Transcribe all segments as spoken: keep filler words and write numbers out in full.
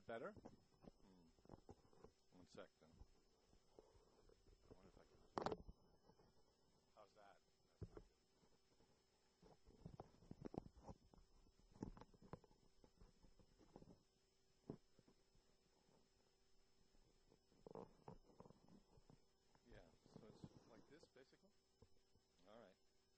that better? Hmm. One sec then. I wonder if I can. How's that? That's not good. Yeah, so it's like this basically? All right.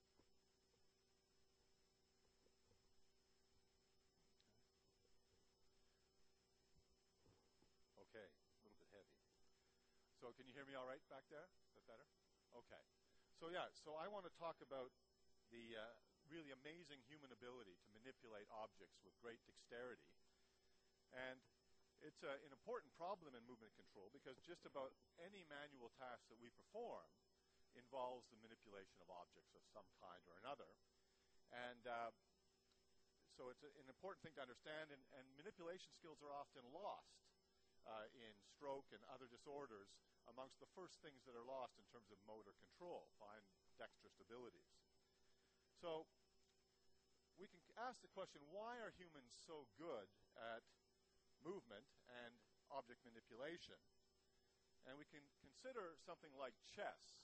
Okay, a little bit heavy. So can you hear me all right back there? Is that better? Okay. So yeah, so I want to talk about the uh, really amazing human ability to manipulate objects with great dexterity. And it's uh, an important problem in movement control because just about any manual task that we perform involves the manipulation of objects of some kind or another. And uh, so it's a, an important thing to understand, and, and manipulation skills are often lost Uh, in stroke and other disorders amongst the first things that are lost in terms of motor control, fine dexterous abilities. So we can ask the question, why are humans so good at movement and object manipulation? And we can consider something like chess.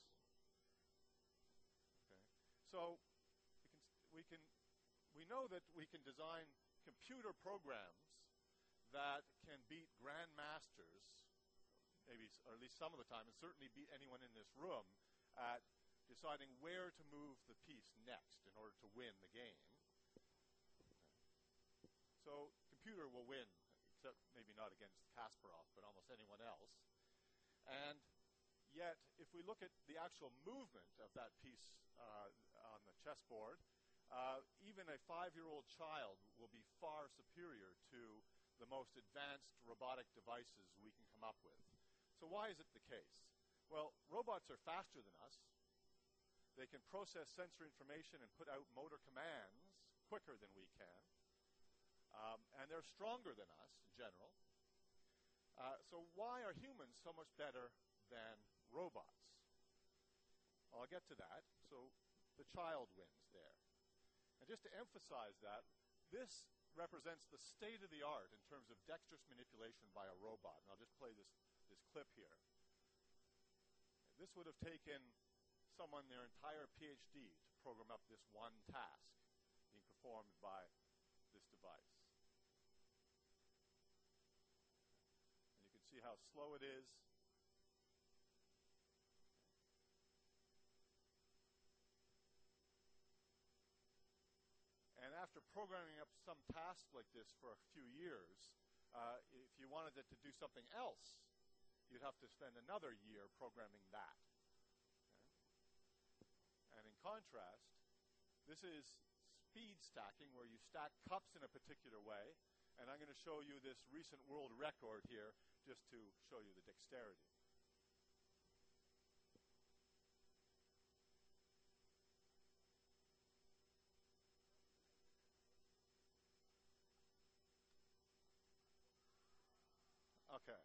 Okay. So we can, we can we know that we can design computer programs that can beat grandmasters, maybe, or at least some of the time, and certainly beat anyone in this room at deciding where to move the piece next in order to win the game. Okay. So computer will win, except maybe not against Kasparov, but almost anyone else. And yet, if we look at the actual movement of that piece uh, on the chessboard, uh, even a five-year-old child will be far superior to the most advanced robotic devices we can come up with. So why is it the case? Well, robots are faster than us. They can process sensory information and put out motor commands quicker than we can. Um, and they're stronger than us in general. Uh, so why are humans so much better than robots? Well, I'll get to that. So the child wins there. And just to emphasize that, this represents the state of the art in terms of dexterous manipulation by a robot. And I'll just play this, this clip here. This would have taken someone their entire PhD to program up this one task being performed by this device. And you can see how slow it is. And after programming up some task like this for a few years, uh, if you wanted it to do something else, you'd have to spend another year programming that. Okay? And in contrast, this is speed stacking, where you stack cups in a particular way. And I'm going to show you this recent world record here just to show you the dexterity. Okay.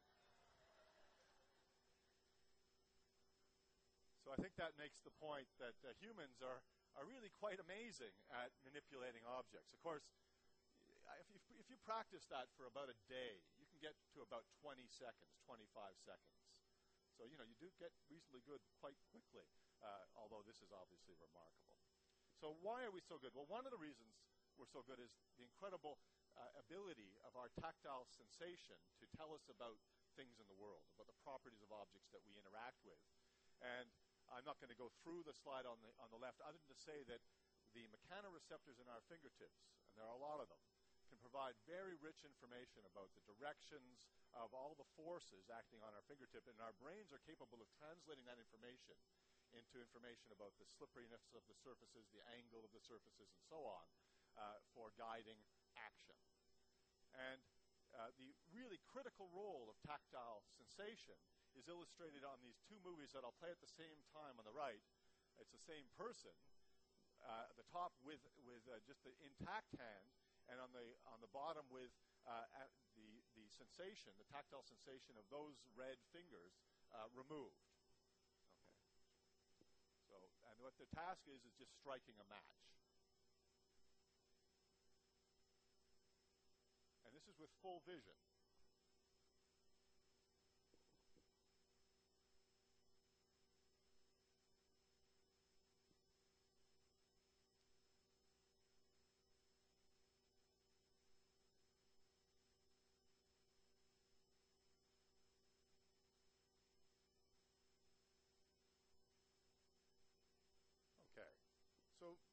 So I think that makes the point that uh, humans are, are really quite amazing at manipulating objects. Of course, if you, if you practice that for about a day, you can get to about twenty seconds, twenty-five seconds. So, you know, you do get reasonably good quite quickly, uh, although this is obviously remarkable. So why are we so good? Well, one of the reasons we're so good is the incredible Uh, ability of our tactile sensation to tell us about things in the world, about the properties of objects that we interact with. And I'm not going to go through the slide on the, on the left, other than to say that the mechanoreceptors in our fingertips, and there are a lot of them, can provide very rich information about the directions of all the forces acting on our fingertip, and our brains are capable of translating that information into information about the slipperiness of the surfaces, the angle of the surfaces, and so on, uh, for guiding action. And uh, the really critical role of tactile sensation is illustrated on these two movies that I'll play at the same time on the right. It's the same person, uh, at the top with, with uh, just the intact hand, and on the, on the bottom with uh, the, the sensation, the tactile sensation of those red fingers uh, removed. Okay. So, and what the task is, is just striking a match. And this is with full vision.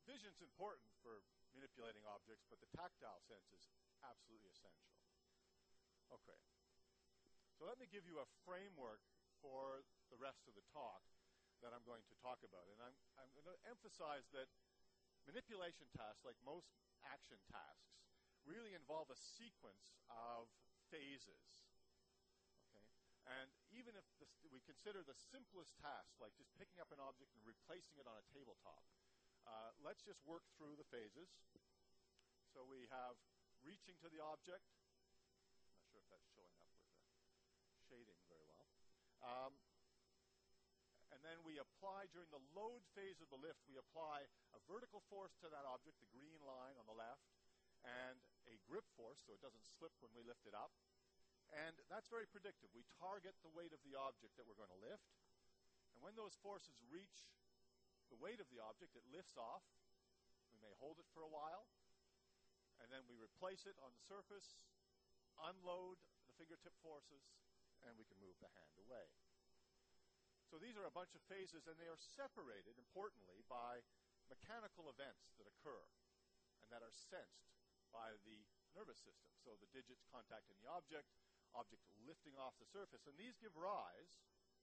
vision's important for manipulating objects, but the tactile sense is absolutely essential. Okay. So let me give you a framework for the rest of the talk that I'm going to talk about. And I'm, I'm going to emphasize that manipulation tasks, like most action tasks, really involve a sequence of phases. Okay? And even if this, we consider the simplest task, like just picking up an object and replacing it on a tabletop, uh, let's just work through the phases. So we have reaching to the object. I'm not sure if that's showing up with the shading very well. Um, and then we apply, during the load phase of the lift, we apply a vertical force to that object, the green line on the left, and a grip force, so it doesn't slip when we lift it up. And that's very predictive. We target the weight of the object that we're going to lift. And when those forces reach the weight of the object, it lifts off. We may hold it for a while. And then we replace it on the surface, unload the fingertip forces, and we can move the hand away. So these are a bunch of phases, and they are separated, importantly, by mechanical events that occur and that are sensed by the nervous system. So the digits contacting the object, object lifting off the surface, and these give rise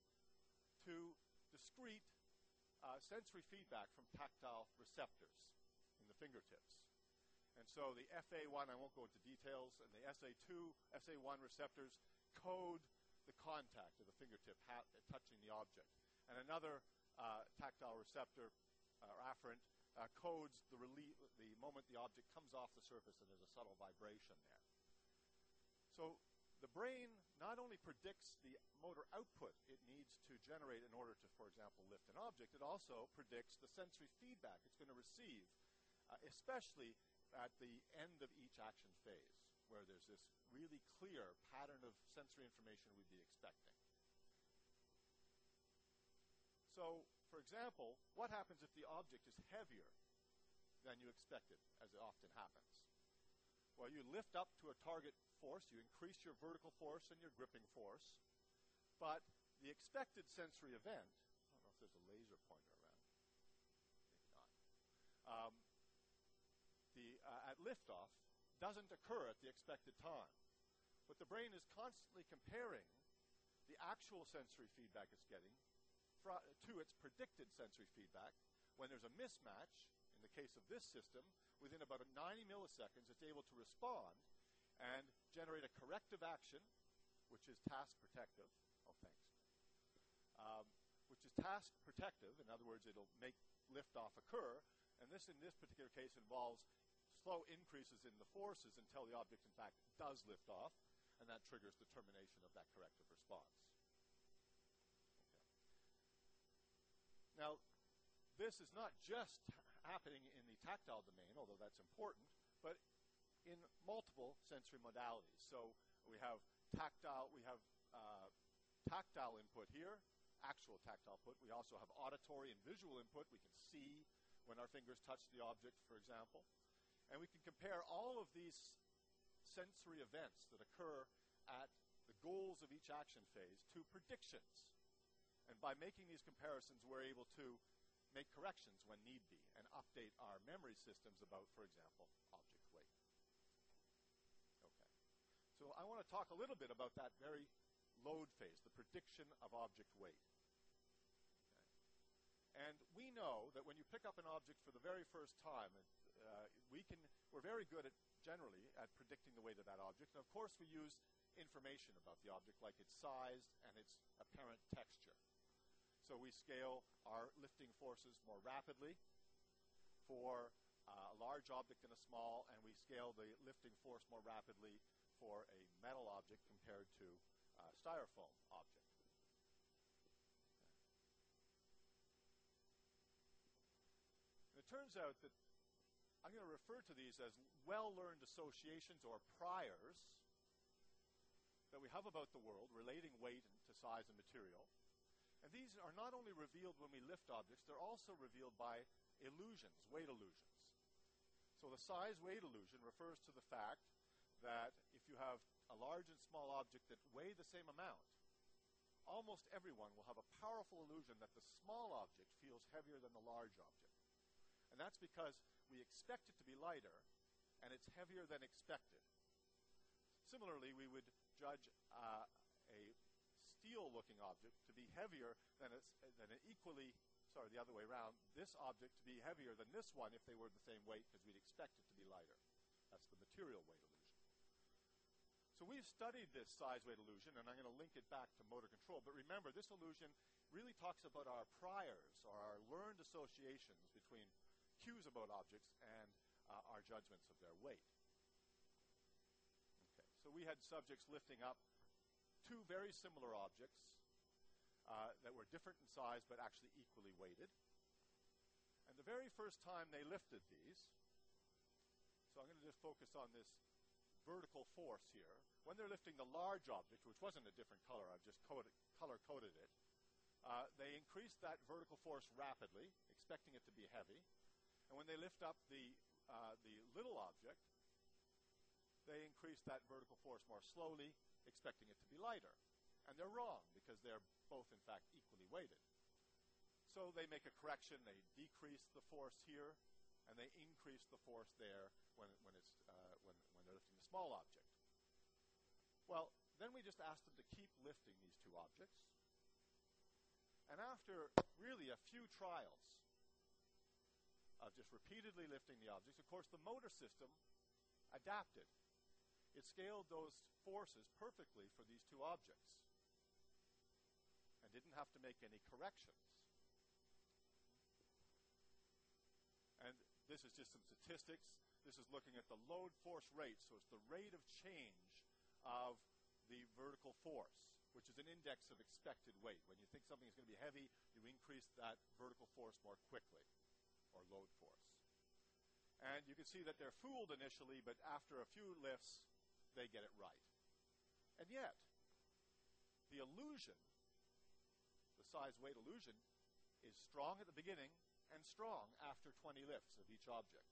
to discrete uh, sensory feedback from tactile receptors in the fingertips. And so the F A one, I won't go into details, and the S A two, S A one receptors code the contact of the fingertip ha touching the object. And another uh, tactile receptor, uh, or afferent, uh, codes the, the moment the object comes off the surface, and there's a subtle vibration there. So the brain not only predicts the motor output it needs to generate in order to, for example, lift an object, it also predicts the sensory feedback it's going to receive, uh, especially at the end of each action phase, where there's this really clear pattern of sensory information we'd be expecting. So, for example, what happens if the object is heavier than you expected, as it often happens? Well, you lift up to a target force, you increase your vertical force and your gripping force, but the expected sensory event, I don't know if there's a laser pointer around, maybe not, um, the, uh, at liftoff doesn't occur at the expected time. But the brain is constantly comparing the actual sensory feedback it's getting to its predicted sensory feedback. When there's a mismatch, in the case of this system, within about ninety milliseconds, it's able to respond and generate a corrective action, which is task protective. Oh, thanks. Um, which is task protective. In other words, it'll make liftoff occur. And this, in this particular case, involves slow increases in the forces until the object, in fact, does lift off, and that triggers the termination of that corrective response. Okay. Now, this is not just happening in the tactile domain, although that's important, but in multiple sensory modalities. So we have tactile, we have uh, tactile input here, actual tactile input. We also have auditory and visual input. We can see when our fingers touch the object, for example. And we can compare all of these sensory events that occur at the goals of each action phase to predictions. And by making these comparisons, we're able to make corrections when need be and update our memory systems about, for example, object weight. Okay. So I want to talk a little bit about that very load phase, the prediction of object weight. Okay. And we know that when you pick up an object for the very first time, uh, we can, we're very good at, generally, at predicting the weight of that object. And of course, we use information about the object, like its size and its apparent texture. So we scale our lifting forces more rapidly for uh, a large object and a small, and we scale the lifting force more rapidly for a metal object compared to a styrofoam object. And it turns out that I'm going to refer to these as well-learned associations or priors that we have about the world relating weight to size and material. And these are not only revealed when we lift objects, they're also revealed by illusions, weight illusions. So the size-weight illusion refers to the fact that if you have a large and small object that weigh the same amount, almost everyone will have a powerful illusion that the small object feels heavier than the large object. And that's because we expect it to be lighter, and it's heavier than expected. Similarly, we would judge uh, a steel-looking object to be heavier than, a, than an equally, sorry, the other way around, this object to be heavier than this one if they were the same weight, because we'd expect it to be lighter. That's the material weight illusion. So we've studied this size-weight illusion, and I'm going to link it back to motor control. But remember, this illusion really talks about our priors, or our learned associations between cues about objects and uh, our judgments of their weight. Okay, so we had subjects lifting up two very similar objects uh, that were different in size but actually equally weighted. And the very first time they lifted these, so I'm going to just focus on this vertical force here. When they're lifting the large object, which wasn't a different color, I've just coded, color-coded it, uh, they increased that vertical force rapidly, expecting it to be heavy. And when they lift up the, uh, the little object, they increase that vertical force more slowly, expecting it to be lighter. And they're wrong, because they're both, in fact, equally weighted. So they make a correction. They decrease the force here, and they increase the force there when, when, it's, uh, when, when they're lifting the small object. Well, then we just ask them to keep lifting these two objects. And after really a few trials of just repeatedly lifting the objects, of course, the motor system adapted. It scaled those forces perfectly for these two objects and didn't have to make any corrections. And this is just some statistics. This is looking at the load force rate, so it's the rate of change of the vertical force, which is an index of expected weight. When you think something is going to be heavy, you increase that vertical force more quickly, or load force. And you can see that they're fooled initially, but after a few lifts, they get it right. And yet, the illusion, the size-weight illusion, is strong at the beginning and strong after twenty lifts of each object.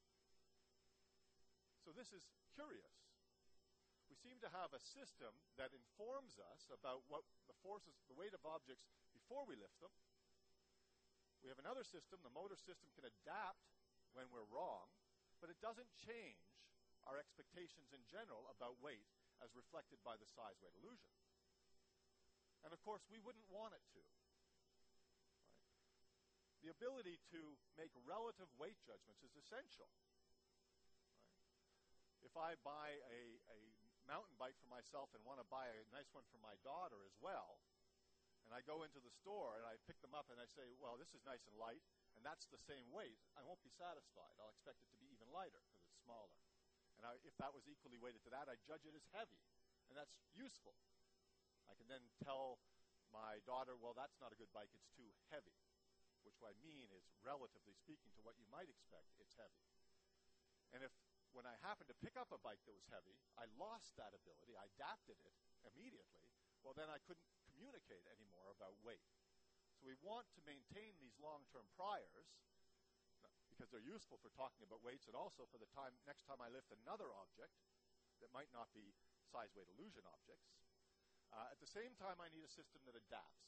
So this is curious. We seem to have a system that informs us about what the forces, the weight of objects before we lift them. We have another system, the motor system can adapt when we're wrong, but it doesn't change our expectations in general about weight as reflected by the size-weight illusion. And of course, we wouldn't want it to. Right? The ability to make relative weight judgments is essential. Right? If I buy a, a mountain bike for myself and want to buy a nice one for my daughter as well, and I go into the store and I pick them up and I say, well, this is nice and light, and that's the same weight, I won't be satisfied. I'll expect it to be even lighter because it's smaller. And I, if that was equally weighted to that, I judge it as heavy, and that's useful. I can then tell my daughter, well, that's not a good bike, it's too heavy, which what I mean is, relatively speaking to what you might expect, it's heavy. And if when I happened to pick up a bike that was heavy, I lost that ability, I adapted it immediately, well, then I couldn't communicate anymore about weight. So we want to maintain these long-term priors because they're useful for talking about weights and also for the time next time I lift another object that might not be size-weight illusion objects. Uh, at the same time, I need a system that adapts.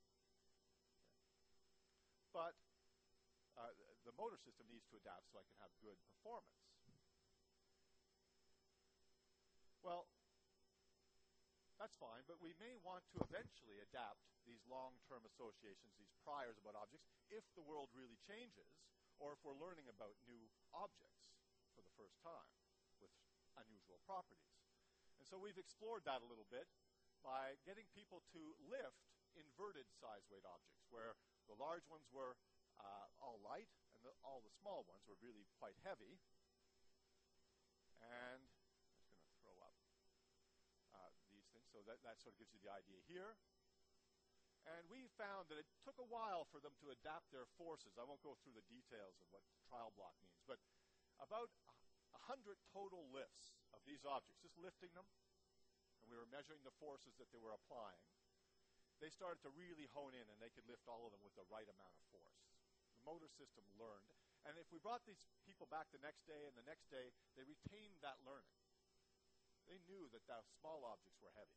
Okay. But uh, the motor system needs to adapt so I can have good performance. Well, that's fine, but we may want to eventually adapt these long-term associations, these priors about objects, if the world really changes, or if we're learning about new objects for the first time with unusual properties. And so we've explored that a little bit by getting people to lift inverted size-weight objects, where the large ones were uh, all light, and the, all the small ones were really quite heavy. And So that, that sort of gives you the idea here. And we found that it took a while for them to adapt their forces. I won't go through the details of what trial block means, but about a hundred total lifts of these objects, just lifting them, and we were measuring the forces that they were applying. They started to really hone in, and they could lift all of them with the right amount of force. The motor system learned. And if we brought these people back the next day and the next day, they retained that learning. They knew that those small objects were heavy.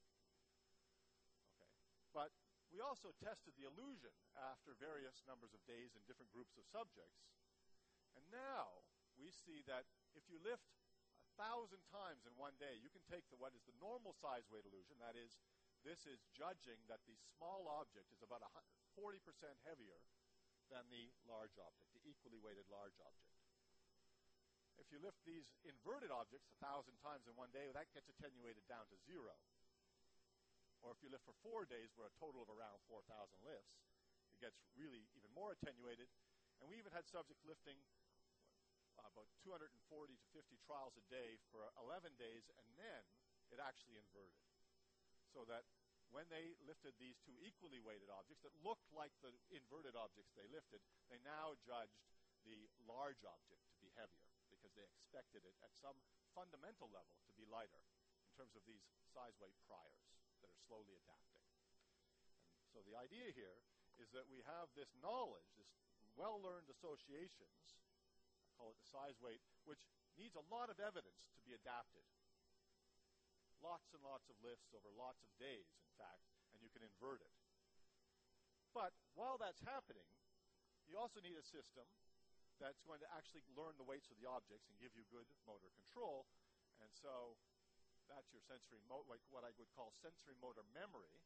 Okay. But we also tested the illusion after various numbers of days in different groups of subjects And now we see that if you lift a thousand times in one day, you can take the, what is the normal size weight illusion, that is, this is judging that the small object is about forty percent heavier than the large object, the equally weighted large object. If you lift these inverted objects a thousand times in one day, that gets attenuated down to zero. Or if you lift for four days, where a total of around four thousand lifts, it gets really even more attenuated. And we even had subjects lifting uh, about two hundred forty to fifty trials a day for eleven days, and then it actually inverted. So that when they lifted these two equally weighted objects that looked like the inverted objects they lifted, they now judged the large object to be heavier because they expected it at some fundamental level to be lighter in terms of these size weight priors that are slowly adapting. And so the idea here is that we have this knowledge, this well-learned associations, I call it the size weight, which needs a lot of evidence to be adapted. Lots and lots of lifts over lots of days, in fact, and you can invert it. But while that's happening, you also need a system that's going to actually learn the weights of the objects and give you good motor control. And so that's your sensory, mo- like what I would call sensory motor memory.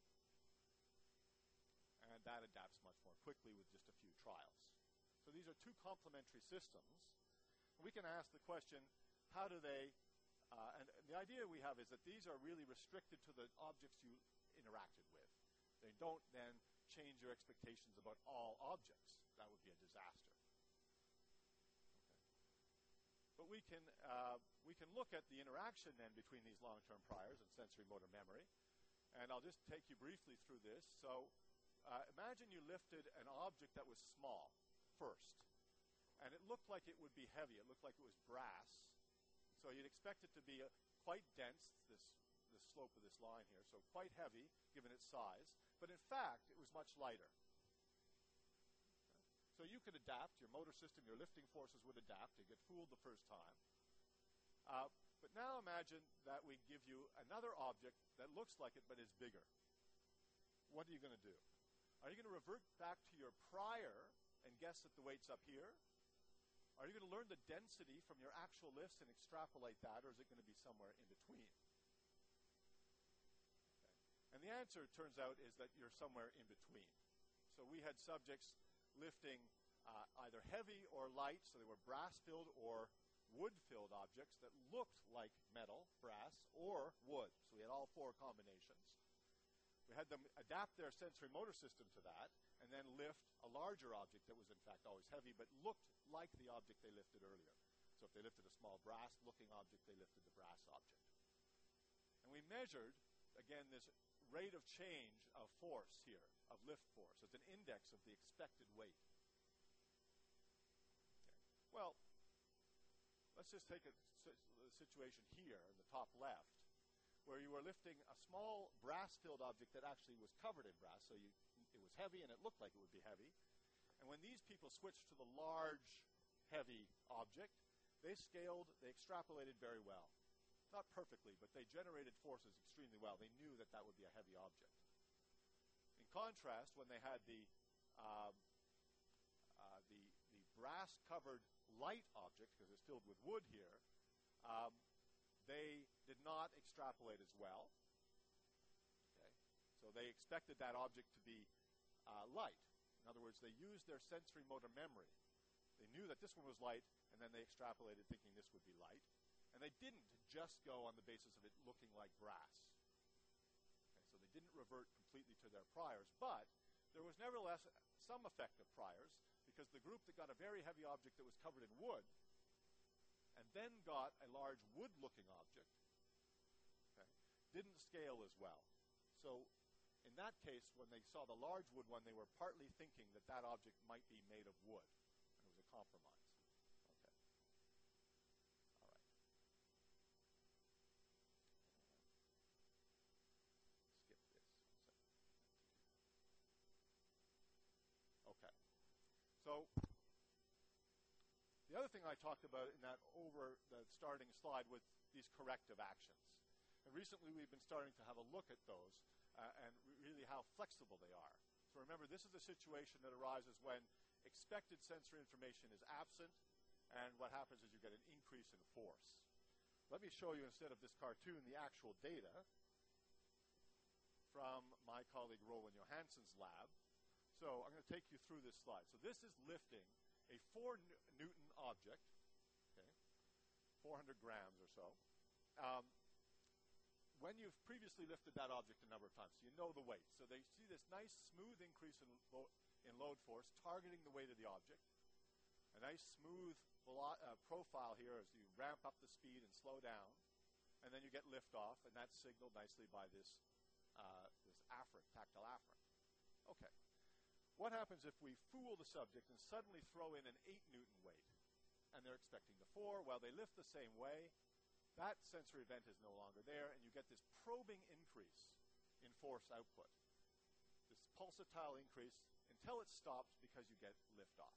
And that adapts much more quickly with just a few trials. So these are two complementary systems. We can ask the question, how do they Uh, and, and the idea we have is that these are really restricted to the objects you interacted with. They don't then change your expectations about all objects. That would be a disaster. Okay. But we can, uh, we can look at the interaction then between these long-term priors and sensory motor memory. And I'll just take you briefly through this. So uh, imagine you lifted an object that was small first. And it looked like it would be heavy. It looked like it was brass. So you'd expect it to be uh, quite dense, this, this slope of this line here, so quite heavy given its size, but in fact it was much lighter. Okay. So you could adapt, your motor system, your lifting forces would adapt. You get fooled the first time. Uh, but now imagine that we give you another object that looks like it but is bigger. What are you going to do? Are you going to revert back to your prior and guess that the weight's up here? Are you going to learn the density from your actual lifts and extrapolate that, or is it going to be somewhere in between? Okay. And the answer, it turns out, is that you're somewhere in between. So we had subjects lifting uh, either heavy or light, so they were brass-filled or wood-filled objects that looked like metal, brass, or wood. So we had all four combinations. We had them adapt their sensory motor system to that, and then lift a larger object that was in fact always heavy, but looked like the object they lifted earlier. So if they lifted a small brass-looking object, they lifted the brass object. And we measured, again, this rate of change of force here, of lift force, as an index of the expected weight. Okay. Well, let's just take a, a situation here in the top left, where you were lifting a small brass-filled object that actually was covered in brass, so you, it was heavy and it looked like it would be heavy. And when these people switched to the large, heavy object, they scaled, they extrapolated very well. Not perfectly, but they generated forces extremely well. They knew that that would be a heavy object. In contrast, when they had the, um, uh, the, the brass-covered light object, because it's filled with wood here, um, they did not extrapolate as well. Okay? So they expected that object to be uh, light. In other words, they used their sensory motor memory. They knew that this one was light, and then they extrapolated thinking this would be light. And they didn't just go on the basis of it looking like brass. Okay, so they didn't revert completely to their priors, but there was nevertheless some effect of priors, because the group that got a very heavy object that was covered in wood and then got a large wood-looking object, okay, didn't scale as well. So in that case, when they saw the large wood one, they were partly thinking that that object might be made of wood, and it was a compromise. Okay. All right. Skip this. Okay. So the other thing I talked about in that over the starting slide was these corrective actions. And recently we've been starting to have a look at those uh, and really how flexible they are. So remember, this is a situation that arises when expected sensory information is absent and what happens is you get an increase in force. Let me show you, instead of this cartoon, the actual data from my colleague Roland Johansson's lab. So I'm going to take you through this slide. So this is lifting a four Newton object, okay, four hundred grams or so. Um, when you've previously lifted that object a number of times, so you know the weight. So they see this nice smooth increase in, lo in load force targeting the weight of the object. A nice smooth uh, profile here as you ramp up the speed and slow down, and then you get lift off, and that's signaled nicely by this uh, this afferent, tactile afferent. Okay. What happens if we fool the subject and suddenly throw in an eight Newton weight, and they're expecting the four? Well, they lift the same way. That sensory event is no longer there, and you get this probing increase in force output, this pulsatile increase until it stops because you get lift off.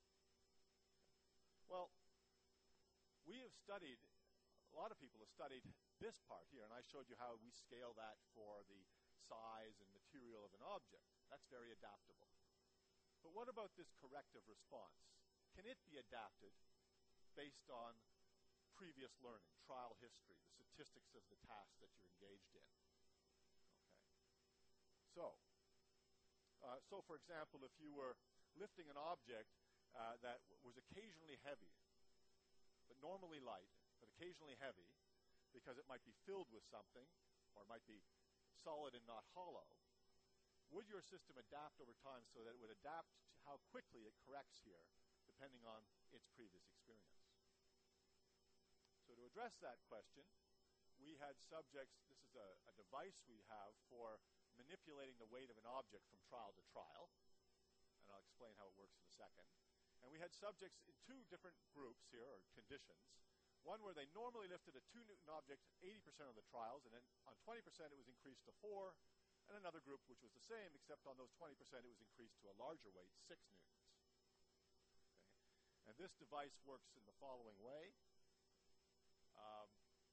Well, we have studied, a lot of people have studied this part here, and I showed you how we scale that for the size and material of an object. That's very adaptable. But what about this corrective response? Can it be adapted based on previous learning, trial history, the statistics of the task that you're engaged in? Okay. So, uh, so for example, if you were lifting an object Uh, that was occasionally heavy, but normally light, but occasionally heavy, because it might be filled with something, or it might be solid and not hollow, would your system adapt over time so that it would adapt to how quickly it corrects here, depending on its previous experience? So to address that question, we had subjects, this is a, a device we have for manipulating the weight of an object from trial to trial, and I'll explain how it works in a second. And we had subjects in two different groups here, or conditions. One where they normally lifted a two Newton object eighty percent of the trials, and then on twenty percent it was increased to four, and another group which was the same, except on those twenty percent it was increased to a larger weight, six Newtons. Okay. And this device works in the following way. Um,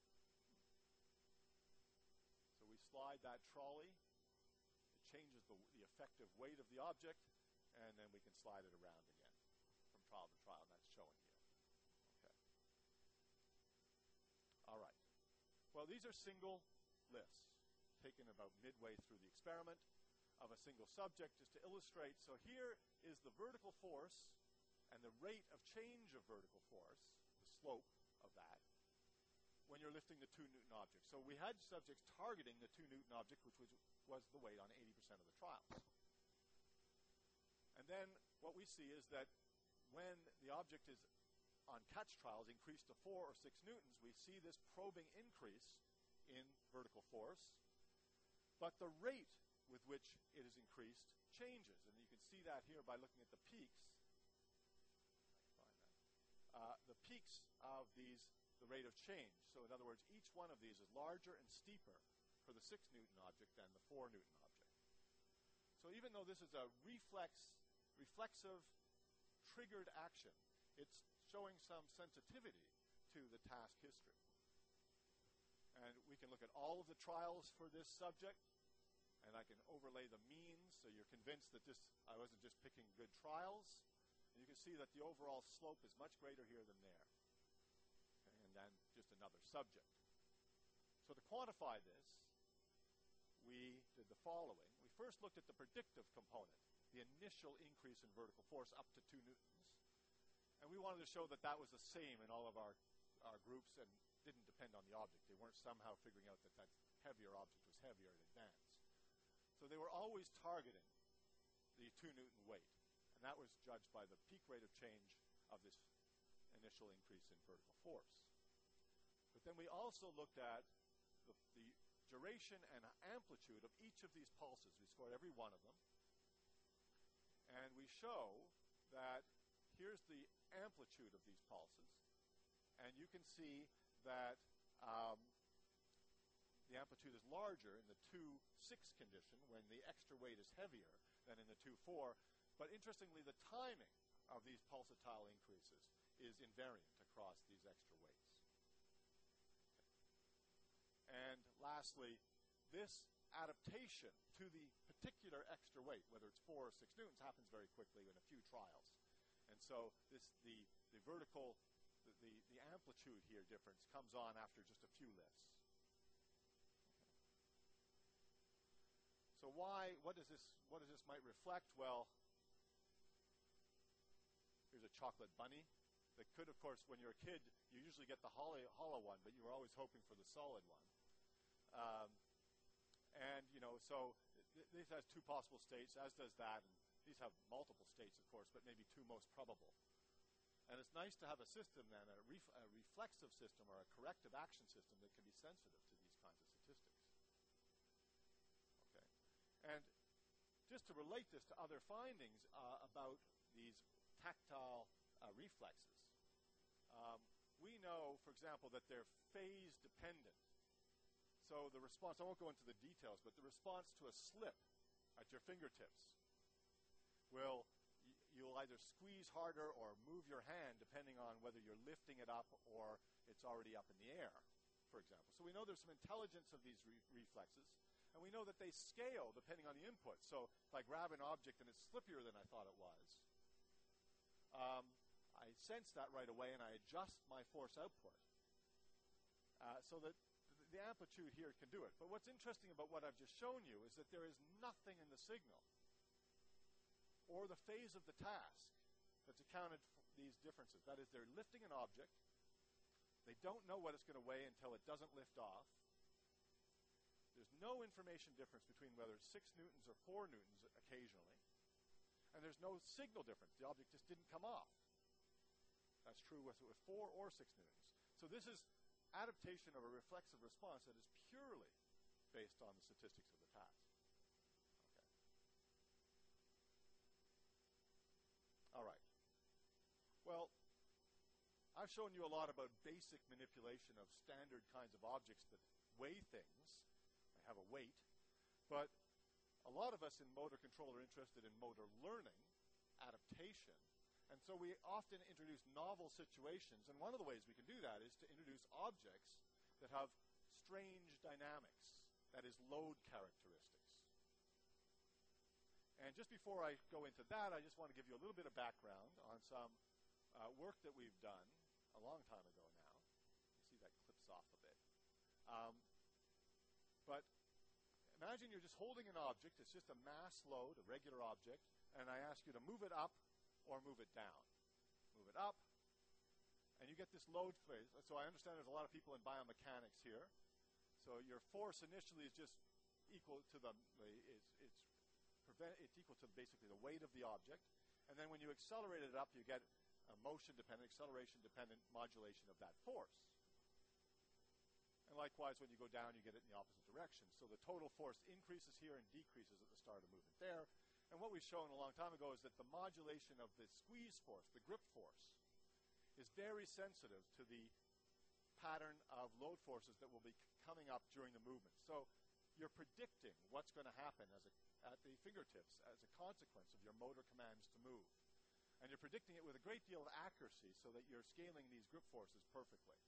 so we slide that trolley, it changes the, the effective weight of the object, and then we can slide it around again from trial to trial, and that's shown here. Okay. All right. Well, these are single lifts taken about midway through the experiment of a single subject, just to illustrate. So here is the vertical force and the rate of change of vertical force, the slope of that, when you're lifting the two Newton object. So we had subjects targeting the two Newton object, which was, was the weight on eighty percent of the trials. And then what we see is that when the object is on catch trials increased to four or six Newtons, we see this probing increase in vertical force, but the rate with which it is increased changes. And you can see that here by looking at the peaks. Uh, the peaks of these, the rate of change. So in other words, each one of these is larger and steeper for the six Newton object than the four Newton object. So even though this is a reflex, reflexive, triggered action, it's showing some sensitivity to the task history. And we can look at all of the trials for this subject, and I can overlay the means, so you're convinced that this, I wasn't just picking good trials. And you can see that the overall slope is much greater here than there. Okay, and then just another subject. So to quantify this, we did the following. We first looked at the predictive component, the initial increase in vertical force up to two Newtons. And we wanted to show that that was the same in all of our, our groups and didn't depend on the object. They weren't somehow figuring out that that heavier object was heavier in advance. So they were always targeting the two Newton weight. And that was judged by the peak rate of change of this initial increase in vertical force. But then we also looked at the, the duration and amplitude of each of these pulses. We scored every one of them. And we show that here's the amplitude of these pulses. And you can see that um, the amplitude is larger in the two six condition when the extra weight is heavier than in the two four. But interestingly, the timing of these pulsatile increases is invariant across these extra weights. Okay. And lastly, this adaptation to the particular extra weight, whether it's four or six Newtons, happens very quickly in a few trials. And And so this, the, the vertical, the, the, the amplitude here difference comes on after just a few lifts. So why, what does this, what does this might reflect? Well, here's a chocolate bunny that could, of course, when you're a kid, you usually get the hollow, hollow one, but you were always hoping for the solid one. Um, and, you know, so th this has two possible states, as does that. And these have multiple states, of course, but maybe two most probable. And it's nice to have a system then, a, ref a reflexive system or a corrective action system that can be sensitive to these kinds of statistics. Okay. And just to relate this to other findings uh, about these tactile uh, reflexes, um, we know, for example, that they're phase dependent. So the response, I won't go into the details, but the response to a slip at your fingertips will, you'll either squeeze harder or move your hand depending on whether you're lifting it up or it's already up in the air, for example. So we know there's some intelligence of these re reflexes, and we know that they scale depending on the input. So if I grab an object and it's slippier than I thought it was, um, I sense that right away and I adjust my force output uh, so that the amplitude here can do it. But what's interesting about what I've just shown you is that there is nothing in the signal or the phase of the task that's accounted for these differences. That is, they're lifting an object. They don't know what it's going to weigh until it doesn't lift off. There's no information difference between whether it's six newtons or four newtons occasionally. And there's no signal difference. The object just didn't come off. That's true with, with four or six newtons. So this is adaptation of a reflexive response that is purely based on the statistics of the task. Okay. All right. Well, I've shown you a lot about basic manipulation of standard kinds of objects that weigh things. They have a weight. But a lot of us in motor control are interested in motor learning, adaptation. And so we often introduce novel situations, and one of the ways we can do that is to introduce objects that have strange dynamics, that is, load characteristics. And just before I go into that, I just want to give you a little bit of background on some uh, work that we've done a long time ago now. You see that clips off a bit. Um, but imagine you're just holding an object. It's just a mass load, a regular object, and I ask you to move it up or move it down. Move it up, and you get this load phase. So I understand there's a lot of people in biomechanics here. So your force initially is just equal to the, it's, it's, prevent, it's equal to basically the weight of the object. And then when you accelerate it up, you get a motion-dependent, acceleration-dependent modulation of that force. And likewise, when you go down, you get it in the opposite direction. So the total force increases here and decreases at the start of movement there. And what we've shown a long time ago is that the modulation of the squeeze force, the grip force, is very sensitive to the pattern of load forces that will be coming up during the movement. So you're predicting what's going to happen as a, at the fingertips as a consequence of your motor commands to move. And you're predicting it with a great deal of accuracy so that you're scaling these grip forces perfectly.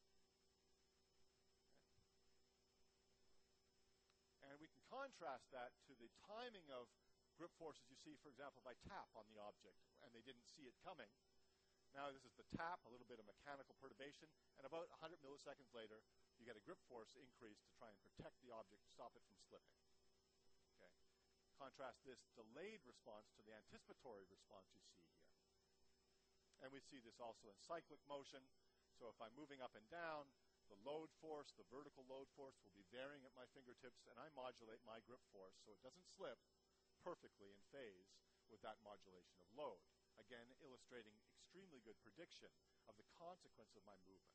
And we can contrast that to the timing of grip forces you see, for example, if I tap on the object and they didn't see it coming. Now this is the tap, a little bit of mechanical perturbation, and about one hundred milliseconds later, you get a grip force increase to try and protect the object, stop it from slipping. Okay. Contrast this delayed response to the anticipatory response you see here. And we see this also in cyclic motion. So if I'm moving up and down, the load force, the vertical load force, will be varying at my fingertips, and I modulate my grip force so it doesn't slip perfectly in phase with that modulation of load. Again, illustrating extremely good prediction of the consequence of my movement.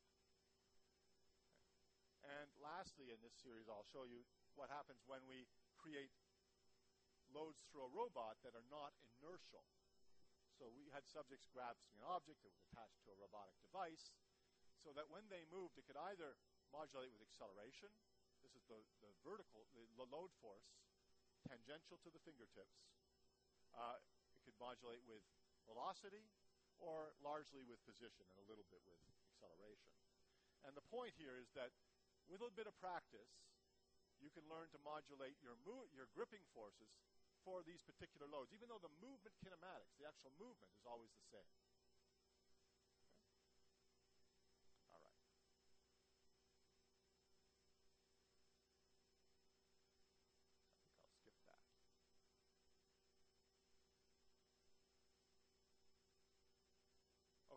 Okay. And lastly, in this series, I'll show you what happens when we create loads through a robot that are not inertial. So we had subjects grasping an object that was attached to a robotic device so that when they moved, it could either modulate with acceleration. This is the, the vertical, the, the load force, tangential to the fingertips. Uh, it could modulate with velocity or largely with position and a little bit with acceleration. And the point here is that with a bit of practice, you can learn to modulate your, mo your gripping forces for these particular loads, even though the movement kinematics, the actual movement, is always the same.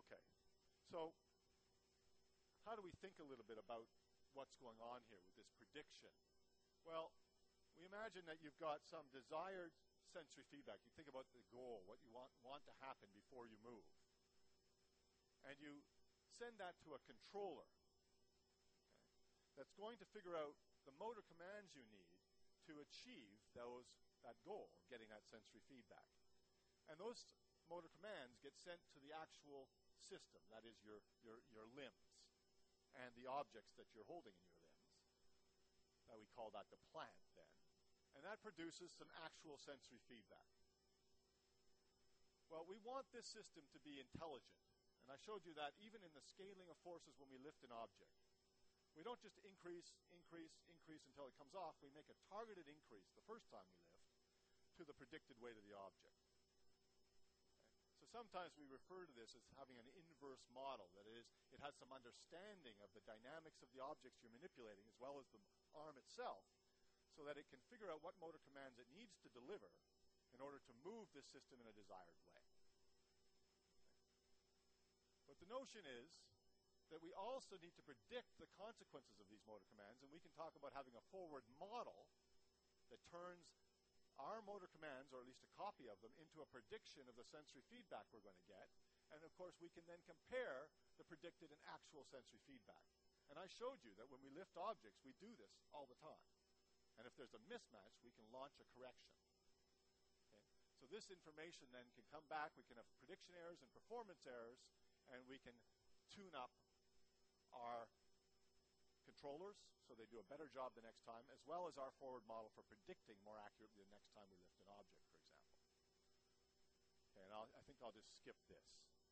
Okay, so how do we think a little bit about what's going on here with this prediction? Well, we imagine that you've got some desired sensory feedback. You think about the goal, what you want, want to happen before you move. And you send that to a controller, okay, that's going to figure out the motor commands you need to achieve those, that goal, getting that sensory feedback. And those motor commands get sent to the actual system, that is your, your, your limbs and the objects that you're holding in your limbs. That we call that the plant then. And that produces some actual sensory feedback. Well, we want this system to be intelligent. And I showed you that even in the scaling of forces when we lift an object. We don't just increase, increase, increase until it comes off. We make a targeted increase the first time we lift to the predicted weight of the object. Okay. So sometimes we refer to this as having an inverse model. That is, it has some understanding of the dynamics of the objects you're manipulating as well as the arm itself, so that it can figure out what motor commands it needs to deliver in order to move this system in a desired way. But the notion is that we also need to predict the consequences of these motor commands, and we can talk about having a forward model that turns our motor commands, or at least a copy of them, into a prediction of the sensory feedback we're going to get. And of course, we can then compare the predicted and actual sensory feedback. And I showed you that when we lift objects, we do this all the time. And if there's a mismatch, we can launch a correction. Okay? So this information then can come back. We can have prediction errors and performance errors, and we can tune up our controllers so they do a better job the next time, as well as our forward model for predicting more accurately the next time we lift an object, for example. Okay, and I'll, I think I'll just skip this.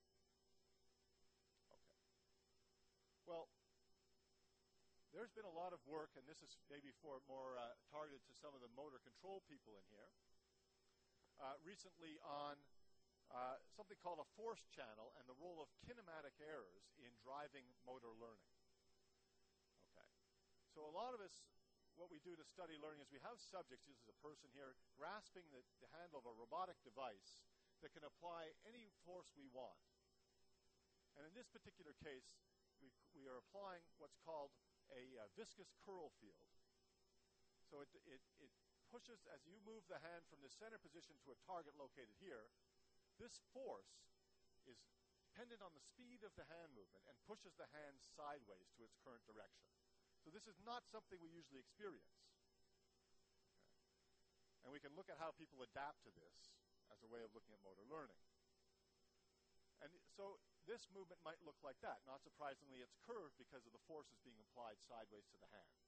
Okay. Well, there's been a lot of work, and this is maybe for more uh, targeted to some of the motor control people in here, uh, recently on uh, something called a force channel and the role of kinematic errors in driving motor learning. Okay. So a lot of us, what we do to study learning is we have subjects, this is a person here, grasping the, the handle of a robotic device that can apply any force we want. And in this particular case, we, we are applying what's called a uh, viscous curl field. So it, it, it pushes, as you move the hand from the center position to a target located here, this force is dependent on the speed of the hand movement and pushes the hand sideways to its current direction. So this is not something we usually experience. Okay. And we can look at how people adapt to this as a way of looking at motor learning. And so this movement might look like that. Not surprisingly, it's curved because of the forces being applied sideways to the hand.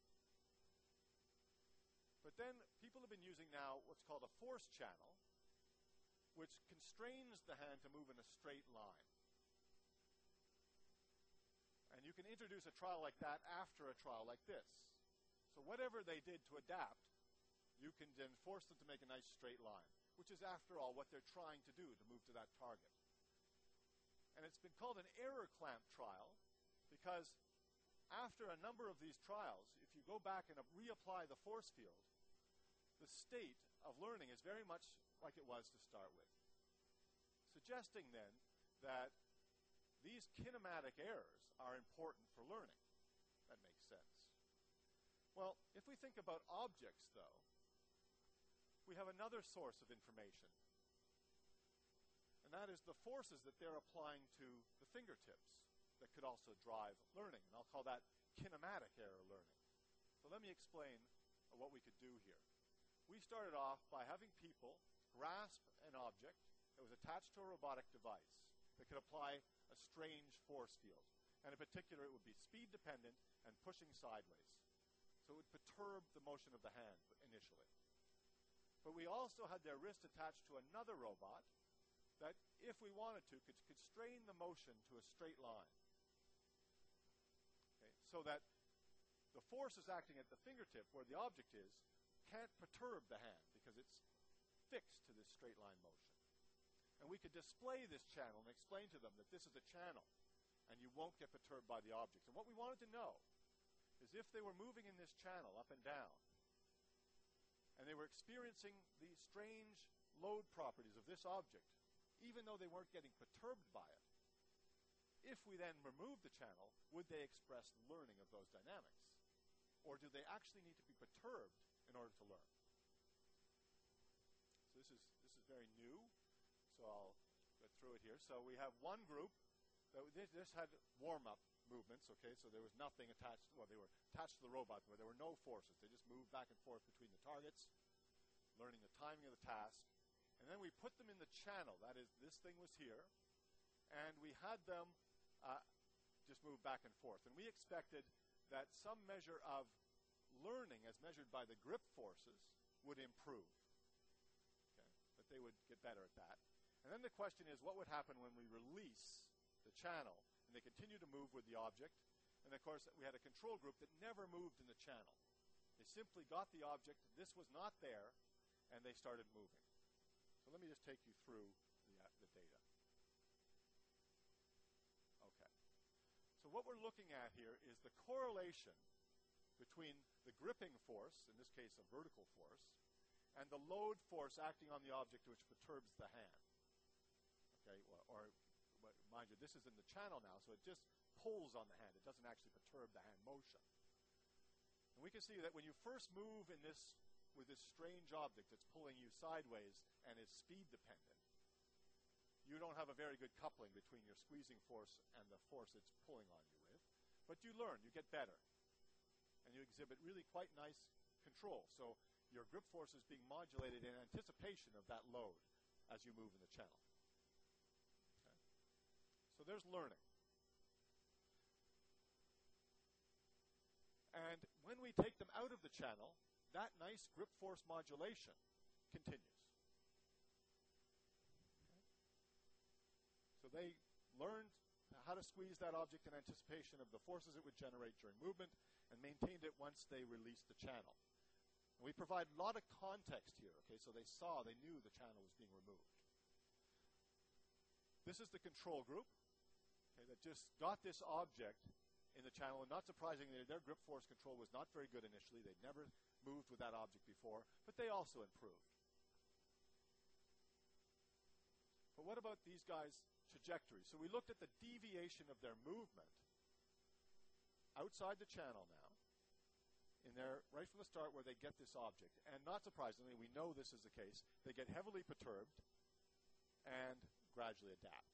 But then people have been using now what's called a force channel, which constrains the hand to move in a straight line. And you can introduce a trial like that after a trial like this. So whatever they did to adapt, you can then force them to make a nice straight line, which is, after all, what they're trying to do to move to that target. And it's been called an error clamp trial because after a number of these trials, if you go back and reapply the force field, the state of learning is very much like it was to start with. Suggesting then that these kinematic errors are important for learning. That makes sense. Well, if we think about objects, though, we have another source of information. And that is the forces that they're applying to the fingertips that could also drive learning. And I'll call that kinematic error learning. So let me explain uh, what we could do here. We started off by having people grasp an object that was attached to a robotic device that could apply a strange force field. And in particular, it would be speed dependent and pushing sideways. So it would perturb the motion of the hand initially. But we also had their wrist attached to another robot that, if we wanted to, could constrain the motion to a straight line. Okay, so that the forces acting at the fingertip, where the object is, can't perturb the hand because it's fixed to this straight line motion. And we could display this channel and explain to them that this is a channel and you won't get perturbed by the objects. And what we wanted to know is if they were moving in this channel up and down and they were experiencing the strange load properties of this object, even though they weren't getting perturbed by it, if we then remove the channel, would they express learning of those dynamics? Or do they actually need to be perturbed in order to learn? So this is, this is very new, so I'll go through it here. So we have one group that this had warm-up movements, okay, so there was nothing attached, well, they were attached to the robot, where there were no forces. They just moved back and forth between the targets, learning the timing of the task. And then we put them in the channel. That is, this thing was here, and we had them uh, just move back and forth. And we expected that some measure of learning, as measured by the grip forces, would improve. Okay? That they would get better at that. And then the question is, what would happen when we release the channel and they continue to move with the object? And of course, we had a control group that never moved in the channel. They simply got the object, this was not there, and they started moving. So let me just take you through the, uh, the data. Okay. So what we're looking at here is the correlation between the gripping force, in this case a vertical force, and the load force acting on the object which perturbs the hand. Okay, or, or mind you, this is in the channel now, so it just pulls on the hand. It doesn't actually perturb the hand motion. And we can see that when you first move in this with this strange object that's pulling you sideways and is speed dependent, you don't have a very good coupling between your squeezing force and the force it's pulling on you with. But you learn, you get better. And you exhibit really quite nice control. So your grip force is being modulated in anticipation of that load as you move in the channel. Okay. So there's learning. And when we take them out of the channel, that nice grip force modulation continues. Okay. So they learned how to squeeze that object in anticipation of the forces it would generate during movement and maintained it once they released the channel. And we provide a lot of context here, okay, so they saw, they knew the channel was being removed. This is the control group, okay, that just got this object in the channel, and not surprisingly, their grip force control was not very good initially. They'd never moved with that object before, but they also improved. But what about these guys' trajectory? So we looked at the deviation of their movement outside the channel now, in there right from the start where they get this object. And not surprisingly, we know this is the case. They get heavily perturbed and gradually adapt.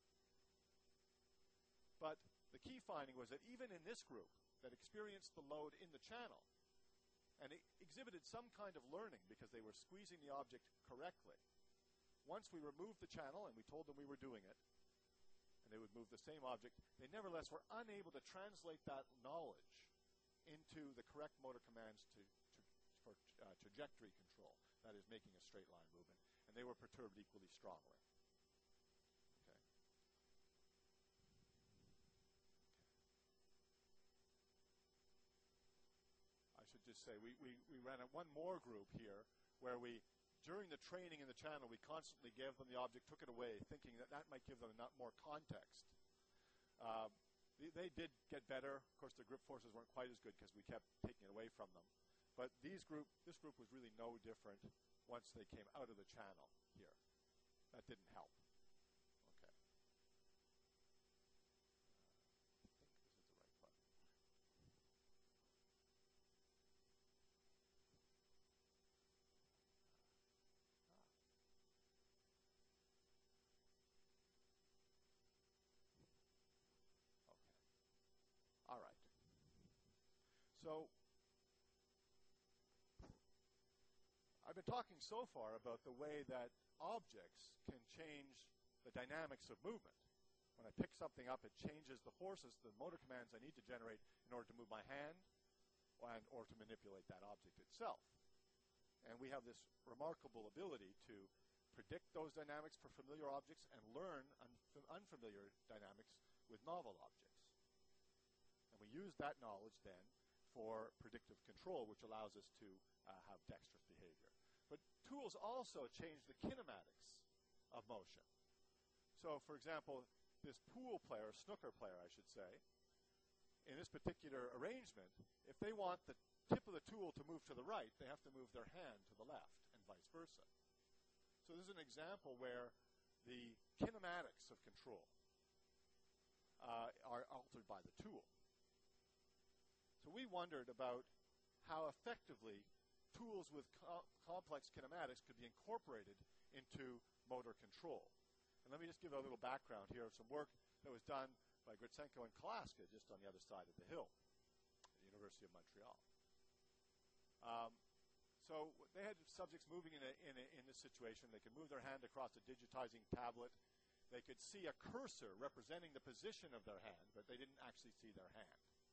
But the key finding was that even in this group that experienced the load in the channel and it exhibited some kind of learning because they were squeezing the object correctly, once we removed the channel and we told them we were doing it, and they would move the same object, they nevertheless were unable to translate that knowledge into the correct motor commands to, to, for uh, trajectory control, that is, making a straight line movement, and they were perturbed equally strongly. Okay. I should just say, we, we, we ran a, one more group here where we, during the training in the channel, we constantly gave them the object, took it away, thinking that that might give them not more context. Uh, they, they did get better. Of course, their grip forces weren't quite as good because we kept taking it away from them. But these group, this group was really no different once they came out of the channel here. That didn't help. Okay. Uh, I think this is the right button. Ah. Okay. All right. So I've been talking so far about the way that objects can change the dynamics of movement. When I pick something up, it changes the forces, the motor commands I need to generate in order to move my hand and or to manipulate that object itself. And we have this remarkable ability to predict those dynamics for familiar objects and learn unf unfamiliar dynamics with novel objects. And we use that knowledge then for predictive control, which allows us to uh, have dexterous behavior. But tools also change the kinematics of motion. So, for example, this pool player, snooker player, I should say, in this particular arrangement, if they want the tip of the tool to move to the right, they have to move their hand to the left, and vice versa. So this is an example where the kinematics of control uh, altered by the tool. So we wondered about how effectively tools with co complex kinematics could be incorporated into motor control. And let me just give a little background here of some work that was done by Gritsenko and Kalaska just on the other side of the hill at the University of Montreal. Um, so they had subjects moving in, a, in, a, in this situation. They could move their hand across a digitizing tablet. They could see a cursor representing the position of their hand, but they didn't actually see their hand.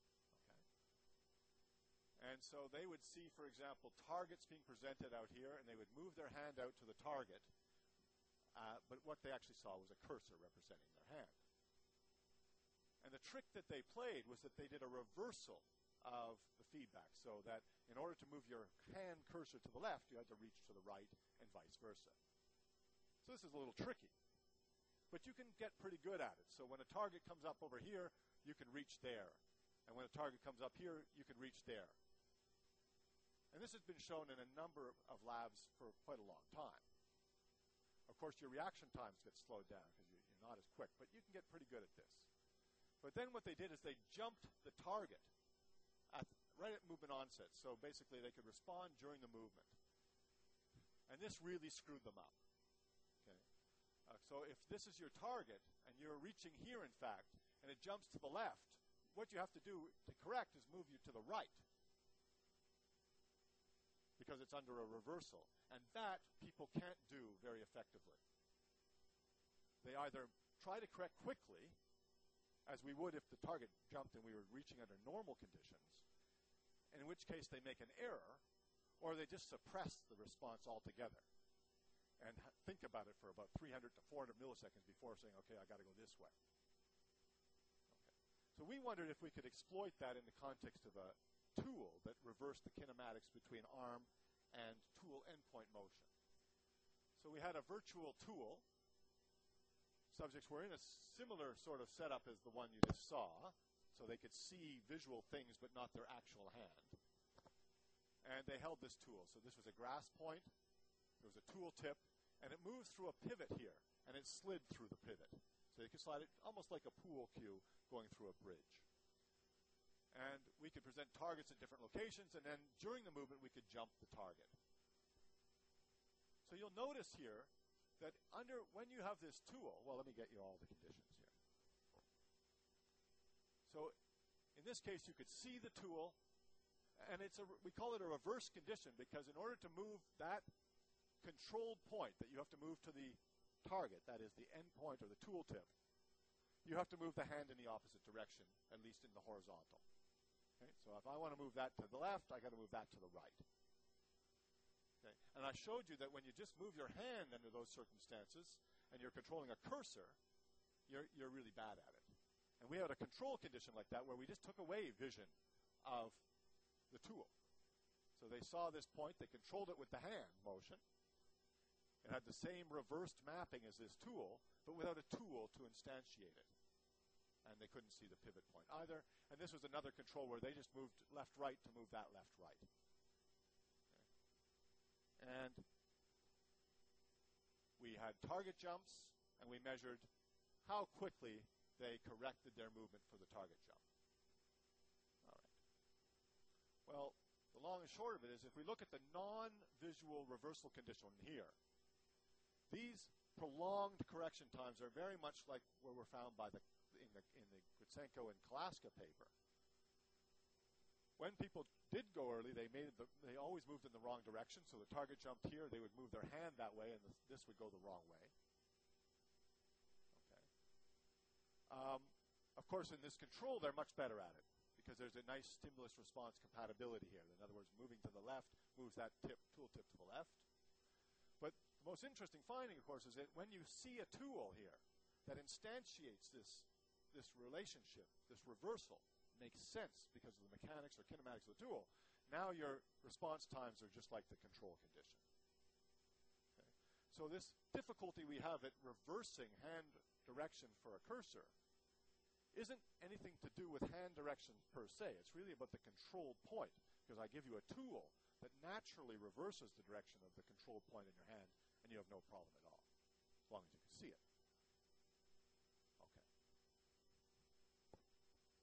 And so they would see, for example, targets being presented out here, and they would move their hand out to the target. Uh, but what they actually saw was a cursor representing their hand. And the trick that they played was that they did a reversal of the feedback, so that in order to move your hand cursor to the left, you had to reach to the right and vice versa. So this is a little tricky. But you can get pretty good at it. So when a target comes up over here, you can reach there. And when a target comes up here, you can reach there. And this has been shown in a number of labs for quite a long time. Of course, your reaction times get slowed down because you, you're not as quick, but you can get pretty good at this. But then what they did is they jumped the target at, right at movement onset. So basically they could respond during the movement. And this really screwed them up. Okay. Uh, so if this is your target and you're reaching here, in fact, and it jumps to the left, what you have to do to correct is move you to the right, because it's under a reversal. And that people can't do very effectively. They either try to correct quickly, as we would if the target jumped and we were reaching under normal conditions, in which case they make an error, or they just suppress the response altogether and think about it for about three hundred to four hundred milliseconds before saying, okay, I got to go this way. Okay. So we wondered if we could exploit that in the context of a tool that reversed the kinematics between arm and tool endpoint motion. So we had a virtual tool. Subjects were in a similar sort of setup as the one you just saw, so they could see visual things but not their actual hand. And they held this tool. So this was a grass point, there was a tool tip, and it moves through a pivot here, and it slid through the pivot. So you could slide it almost like a pool cue going through a bridge. And we could present targets in different locations, and then during the movement we could jump the target. So you'll notice here that under when you have this tool, well, let me get you all the conditions here. So in this case, you could see the tool, and it's a, we call it a reverse condition, because in order to move that controlled point that you have to move to the target, that is the end point or the tool tip, you have to move the hand in the opposite direction, at least in the horizontal. Okay? So if I want to move that to the left, I got to move that to the right. Okay? And I showed you that when you just move your hand under those circumstances and you're controlling a cursor, you're, you're really bad at it. And we had a control condition like that where we just took away vision of the tool. So they saw this point, they controlled it with the hand motion. It had the same reversed mapping as this tool, but without a tool to instantiate it. And they couldn't see the pivot point either. And this was another control where they just moved left-right to move that left-right. Okay. And we had target jumps, and we measured how quickly they corrected their movement for the target jump. All right. Well, the long and short of it is, if we look at the non-visual reversal condition here, these prolonged correction times are very much like what were found by the in the in the Gritsenko and Kalaska paper. When people did go early, they made the, they always moved in the wrong direction. So the target jumped here, they would move their hand that way, and this, this would go the wrong way. Okay. Um, of course, in this control, they're much better at it because there's a nice stimulus-response compatibility here. In other words, moving to the left moves that tip, tool tip to the left. But the most interesting finding, of course, is that when you see a tool here that instantiates this, this relationship, this reversal, makes sense because of the mechanics or kinematics of the tool, now your response times are just like the control condition. Okay. So this difficulty we have at reversing hand direction for a cursor isn't anything to do with hand direction per se. It's really about the controlled point, because I give you a tool that naturally reverses the direction of the controlled point in your hand, and you have no problem at all, as long as you can see it. Okay.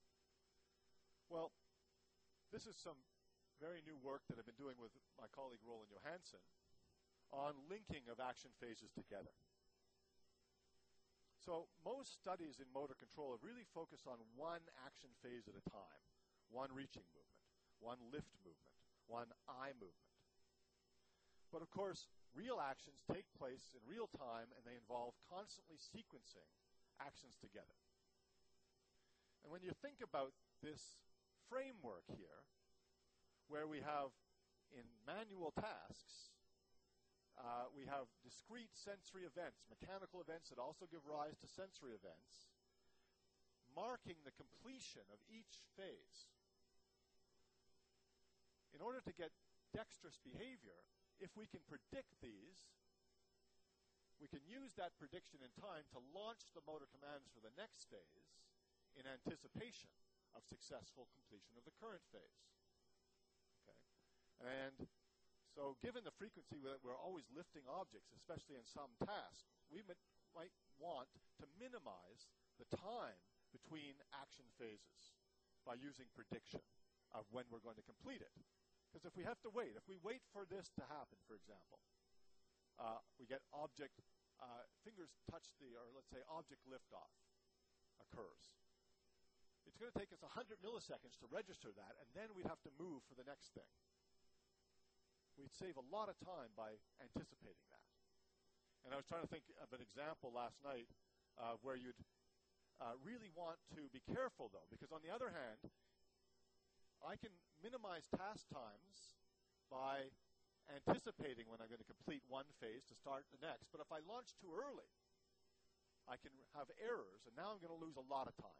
Well, this is some very new work that I've been doing with my colleague Roland Johansson on linking of action phases together. So most studies in motor control have really focused on one action phase at a time, one reaching movement, one lift movement, one eye movement. But of course, real actions take place in real time, and they involve constantly sequencing actions together. And when you think about this framework here, where we have in manual tasks, uh, we have discrete sensory events, mechanical events that also give rise to sensory events, marking the completion of each phase. In order to get dexterous behavior, if we can predict these, we can use that prediction in time to launch the motor commands for the next phase in anticipation of successful completion of the current phase. Okay? And so given the frequency that we're always lifting objects, especially in some tasks, we might, might want to minimize the time between action phases by using prediction of when we're going to complete it. Because if we have to wait, if we wait for this to happen, for example, uh, we get object, uh, fingers touch the, or let's say object liftoff occurs. It's going to take us one hundred milliseconds to register that, and then we'd have to move for the next thing. We'd save a lot of time by anticipating that. And I was trying to think of an example last night uh, where you'd uh, really want to be careful, though, because on the other hand, I can minimize task times by anticipating when I'm going to complete one phase to start the next. But if I launch too early, I can have errors, and now I'm going to lose a lot of time.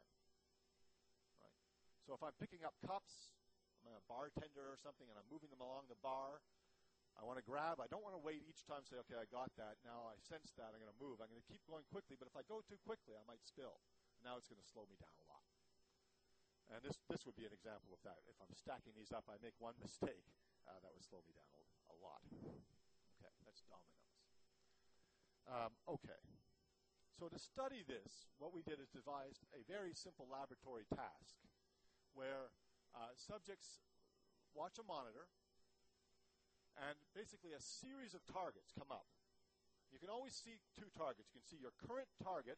So if I'm picking up cups, I'm a bartender or something, and I'm moving them along the bar, I want to grab, I don't want to wait each time and say, okay, I got that, now I sense that, I'm going to move. I'm going to keep going quickly, but if I go too quickly, I might spill. Now it's going to slow me down a lot. And this, this would be an example of that. If I'm stacking these up, I make one mistake, uh, that would slow me down a, a lot. Okay, that's dominoes. Um, okay. So to study this, what we did is devised a very simple laboratory task where uh, subjects watch a monitor, and basically a series of targets come up. You can always see two targets. You can see your current target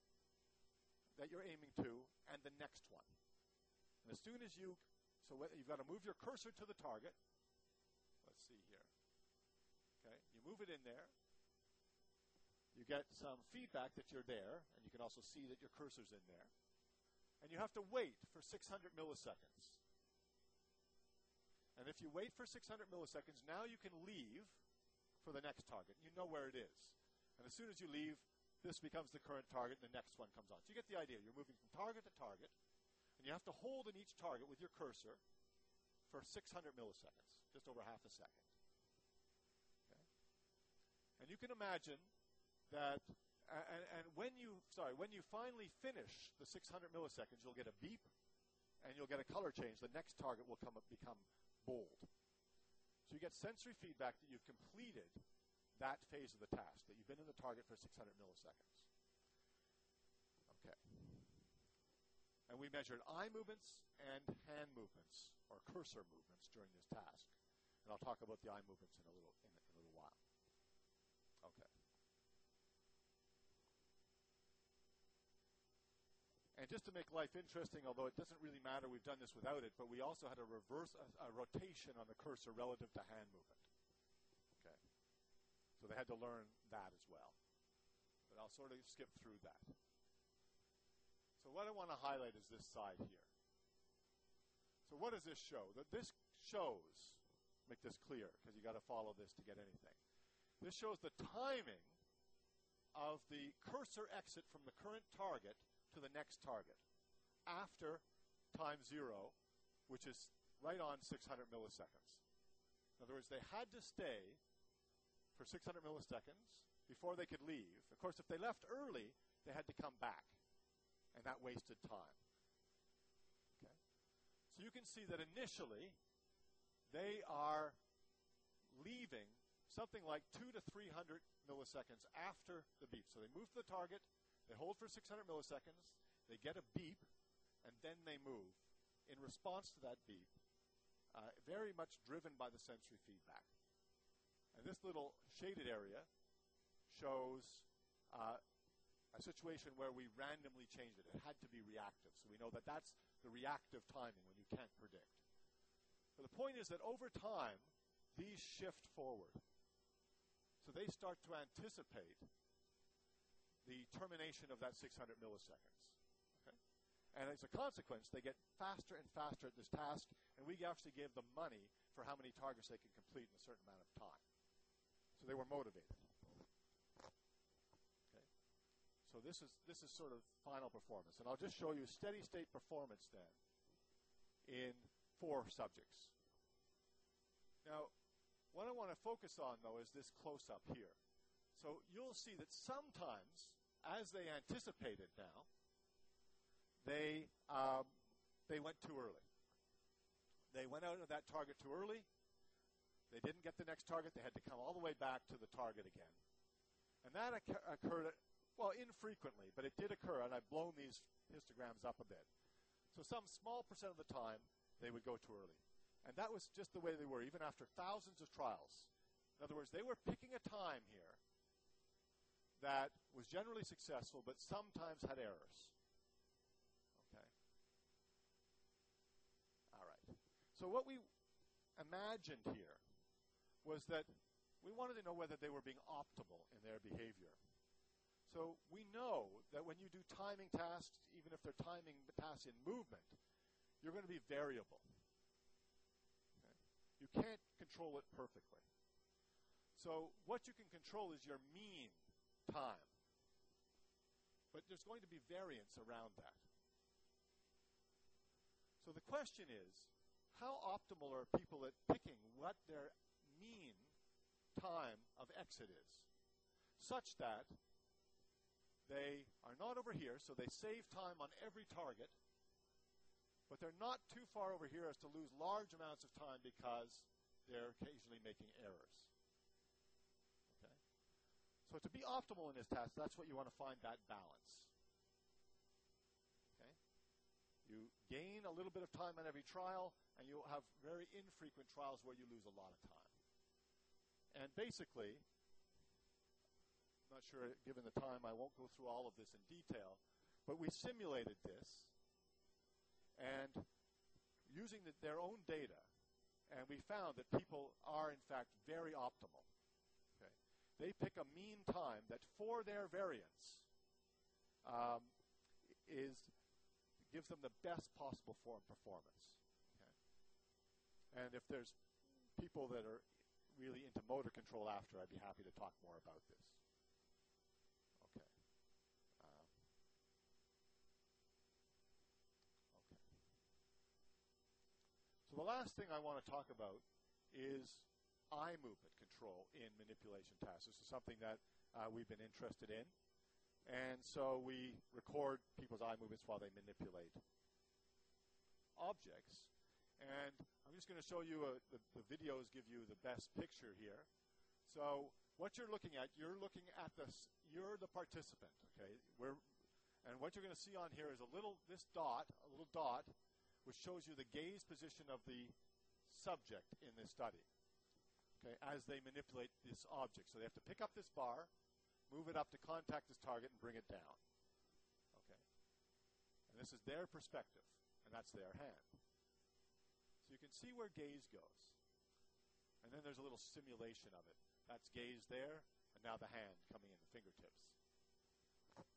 that you're aiming to and the next one. And as soon as you, so you've got to move your cursor to the target. Let's see here. Okay, you move it in there. You get some feedback that you're there, and you can also see that your cursor's in there. And you have to wait for six hundred milliseconds. And if you wait for six hundred milliseconds, now you can leave for the next target. You know where it is. And as soon as you leave, this becomes the current target, and the next one comes on. So you get the idea. You're moving from target to target, and you have to hold in each target with your cursor for six hundred milliseconds, just over half a second. Okay? And you can imagine that And, and when you, sorry, when you finally finish the six hundred milliseconds, you'll get a beep, and you'll get a color change. The next target will come up, become bold. So you get sensory feedback that you've completed that phase of the task, that you've been in the target for six hundred milliseconds. Okay. And we measured eye movements and hand movements, or cursor movements, during this task. And I'll talk about the eye movements in a little, in a, in a little while. Okay. And just to make life interesting, although it doesn't really matter, we've done this without it, but we also had a reverse, a, a rotation on the cursor relative to hand movement. Okay. So they had to learn that as well. But I'll sort of skip through that. So what I want to highlight is this side here. So what does this show? That this shows, make this clear, because you got to follow this to get anything. This shows the timing of the cursor exit from the current target to the next target after time zero, which is right on six hundred milliseconds. In other words, they had to stay for six hundred milliseconds before they could leave. Of course, if they left early, they had to come back, and that wasted time. Okay? So you can see that initially, they are leaving something like two to three hundred milliseconds after the beep. So they move to the target, they hold for six hundred milliseconds, they get a beep, and then they move in response to that beep, uh, very much driven by the sensory feedback. And this little shaded area shows uh, a situation where we randomly changed it. It had to be reactive. So we know that that's the reactive timing when you can't predict. But the point is that over time, these shift forward. So they start to anticipate the termination of that six hundred milliseconds. Okay? And as a consequence, they get faster and faster at this task, and we actually gave them money for how many targets they could complete in a certain amount of time. So they were motivated. So this is this is sort of final performance. And I'll just show you steady state performance then in four subjects. Now, what I want to focus on, though, is this close-up here. So you'll see that sometimes, as they anticipated now, they, um, they went too early. They went out of that target too early. They didn't get the next target. They had to come all the way back to the target again. And that occur- occurred... At, Well, infrequently, but it did occur, and I've blown these histograms up a bit. So some small percent of the time, they would go too early. And that was just the way they were, even after thousands of trials. In other words, they were picking a time here that was generally successful, but sometimes had errors. Okay? All right. So what we imagined here was that we wanted to know whether they were being optimal in their behavior. So we know that when you do timing tasks, even if they're timing tasks in movement, you're going to be variable. Okay? You can't control it perfectly. So what you can control is your mean time. But there's going to be variance around that. So the question is, how optimal are people at picking what their mean time of exit is, such that they are not over here, so they save time on every target, but they're not too far over here as to lose large amounts of time because they're occasionally making errors. Okay? So to be optimal in this task, that's what you want to find, that balance. Okay? You gain a little bit of time on every trial, and you'll have very infrequent trials where you lose a lot of time. And basically, I'm not sure, given the time, I won't go through all of this in detail, but we simulated this, and using the, their own data, and we found that people are, in fact, very optimal. Okay? They pick a mean time that, for their variance, um, is gives them the best possible form performance. Okay? And if there's people that are really into motor control after, I'd be happy to talk more about this. The last thing I want to talk about is eye movement control in manipulation tasks. This is something that uh, we've been interested in. And so we record people's eye movements while they manipulate objects. And I'm just going to show you, a, the, the videos give you the best picture here. So what you're looking at, you're looking at this, you're the participant, okay? We're, and what you're going to see on here is a little, this dot, a little dot, which shows you the gaze position of the subject in this study, okay, as they manipulate this object. So they have to pick up this bar, move it up to contact this target, and bring it down. Okay? And this is their perspective, and that's their hand. So you can see where gaze goes. And then there's a little simulation of it. That's gaze there, and now the hand coming in, the fingertips. Okay.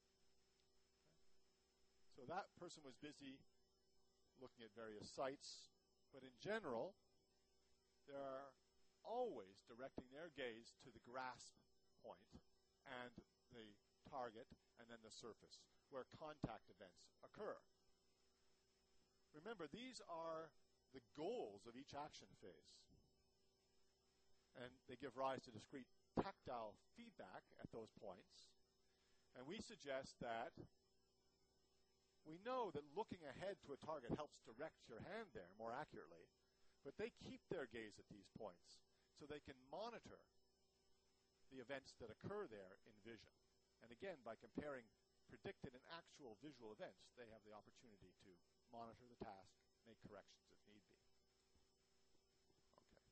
So that person was busy looking at various sites, but in general, they're always directing their gaze to the grasp point and the target and then the surface where contact events occur. Remember, these are the goals of each action phase, and they give rise to discrete tactile feedback at those points, and we suggest that we know that looking ahead to a target helps direct your hand there more accurately, but they keep their gaze at these points so they can monitor the events that occur there in vision. And again, by comparing predicted and actual visual events, they have the opportunity to monitor the task, make corrections if need be. Okay.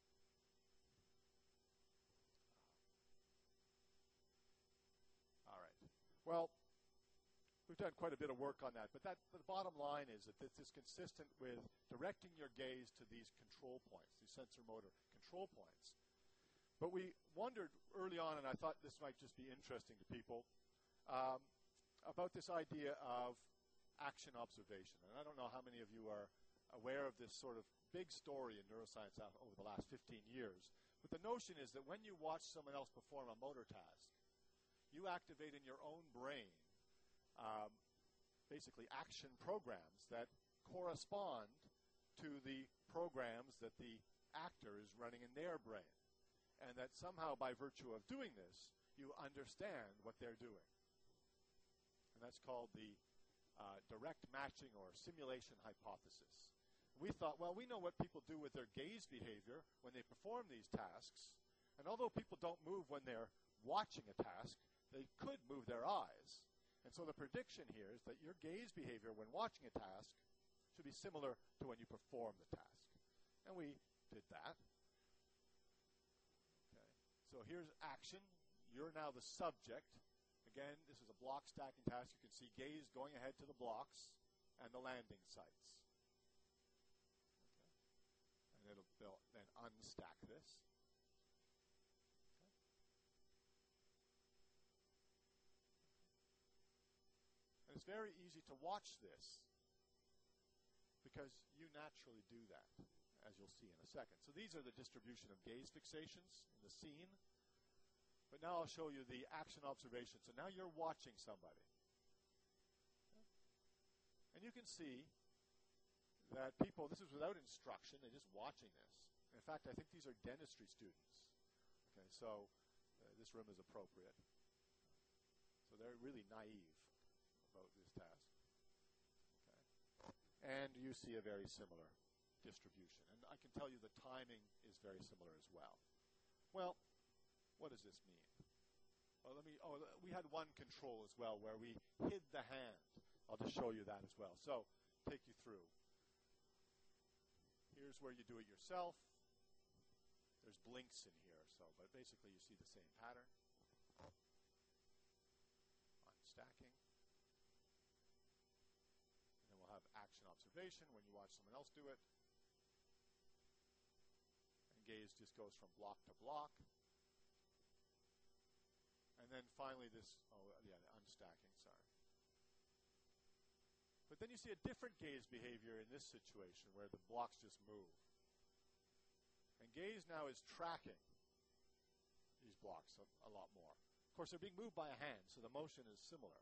All right. Well, we've done quite a bit of work on that, but that the bottom line is that this is consistent with directing your gaze to these control points, these sensor motor control points. But we wondered early on, and I thought this might just be interesting to people, um, about this idea of action observation. And I don't know how many of you are aware of this sort of big story in neuroscience over the last fifteen years. But the notion is that when you watch someone else perform a motor task, you activate in your own brain Um, basically action programs that correspond to the programs that the actor is running in their brain. And that somehow by virtue of doing this, you understand what they're doing. And that's called the uh, direct matching or simulation hypothesis. We thought, well, we know what people do with their gaze behavior when they perform these tasks. And although people don't move when they're watching a task, they could move their eyes. And so the prediction here is that your gaze behavior when watching a task should be similar to when you perform the task. And we did that. Okay. So here's action. You're now the subject. Again, this is a block stacking task. You can see gaze going ahead to the blocks and the landing sites. Okay. And it'll they'll then unstack this. It's very easy to watch this because you naturally do that, as you'll see in a second. So these are the distribution of gaze fixations in the scene. But now I'll show you the action observation. So now you're watching somebody. And you can see that people, this is without instruction, they're just watching this. In fact, I think these are dentistry students. Okay, so uh, this room is appropriate. So they're really naive about this task. Okay. And you see a very similar distribution. And I can tell you the timing is very similar as well. Well, what does this mean? Well, let me, oh, we had one control as well where we hid the hand. I'll just show you that as well. So, take you through. Here's where you do it yourself. There's blinks in here, so, but basically you see the same pattern. Unstacking. Action observation when you watch someone else do it. And gaze just goes from block to block. And then finally this, oh yeah, the unstacking, sorry. But then you see a different gaze behavior in this situation where the blocks just move. And gaze now is tracking these blocks a, a lot more. Of course, they're being moved by a hand, so the motion is similar.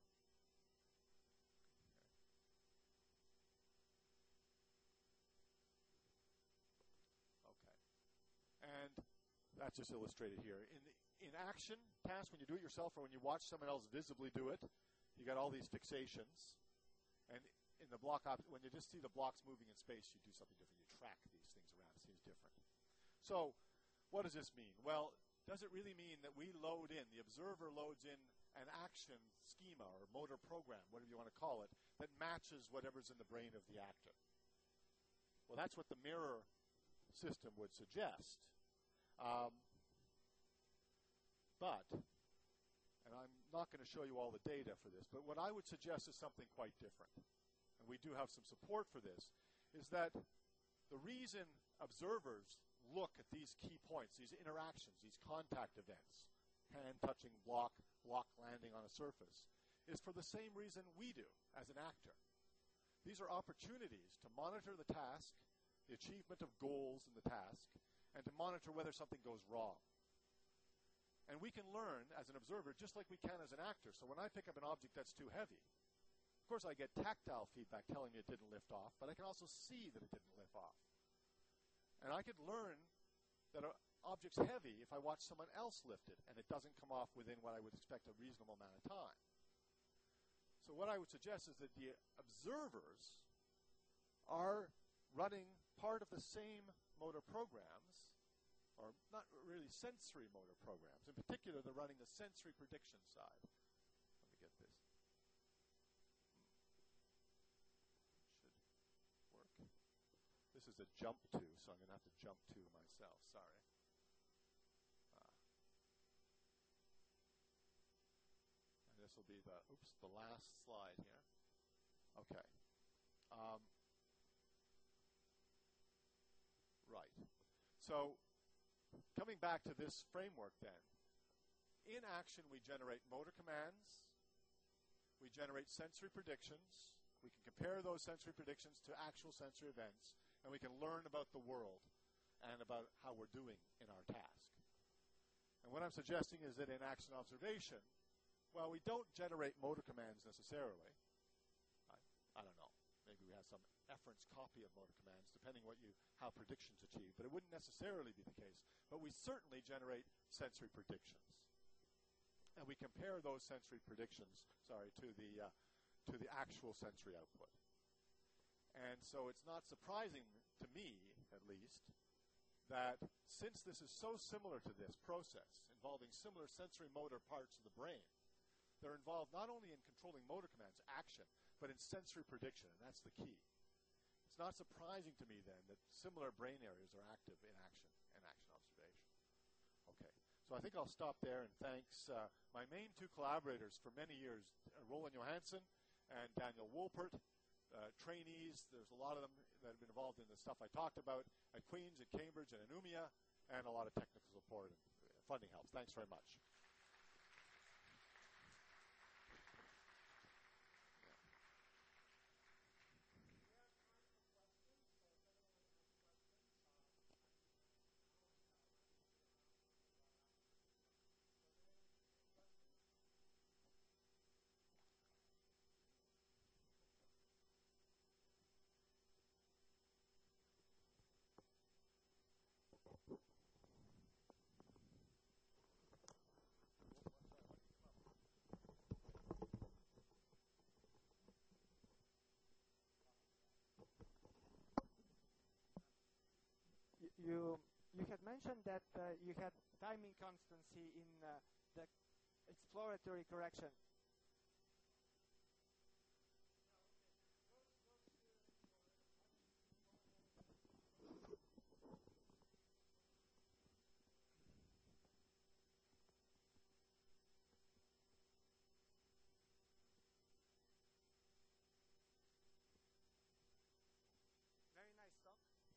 And that's just illustrated here. In the, in action task, when you do it yourself or when you watch someone else visibly do it, you got all these fixations. And in the block, op- when you just see the blocks moving in space, you do something different. You track these things around. It seems different. So what does this mean? Well, does it really mean that we load in, the observer loads in an action schema or motor program, whatever you want to call it, that matches whatever's in the brain of the actor? Well, that's what the mirror system would suggest. Um, but, and I'm not going to show you all the data for this, but what I would suggest is something quite different. And we do have some support for this, is that the reason observers look at these key points, these interactions, these contact events, hand touching block, block landing on a surface, is for the same reason we do as an actor. These are opportunities to monitor the task, the achievement of goals in the task, and to monitor whether something goes wrong. And we can learn as an observer just like we can as an actor. So when I pick up an object that's too heavy, of course I get tactile feedback telling me it didn't lift off, but I can also see that it didn't lift off. And I could learn that an object's heavy if I watch someone else lift it and it doesn't come off within what I would expect a reasonable amount of time. So what I would suggest is that the observers are running part of the same motor programs, or not really sensory motor programs. In particular, they're running the sensory prediction side. Let me get this. Should work. This is a jump to, so I'm going to have to jump to myself. Sorry. Uh, and this will be the, oops, the last slide here. Okay. Um, right. So coming back to this framework then, in action we generate motor commands, we generate sensory predictions, we can compare those sensory predictions to actual sensory events, and we can learn about the world and about how we're doing in our task. And what I'm suggesting is that in action observation, well, we don't generate motor commands necessarily. I, I don't know. Maybe we have some efference copy of motor commands, depending what you how predictions achieve. But it wouldn't necessarily be the case. But we certainly generate sensory predictions. And we compare those sensory predictions, sorry, to the, uh, to the actual sensory output. And so it's not surprising to me, at least, that since this is so similar to this process, involving similar sensory motor parts of the brain, they're involved not only in controlling motor commands, action, but in sensory prediction, and that's the key. It's not surprising to me, then, that similar brain areas are active in action and action observation. Okay, so I think I'll stop there, and thanks uh, my main two collaborators for many years, uh, Roland Johansson and Daniel Wolpert, uh, trainees. There's a lot of them that have been involved in the stuff I talked about at Queen's, at Cambridge, and at Umea, and a lot of technical support and funding helps. Thanks very much. You you had mentioned that uh, you had timing constancy in uh, the exploratory correction. Very nice talk.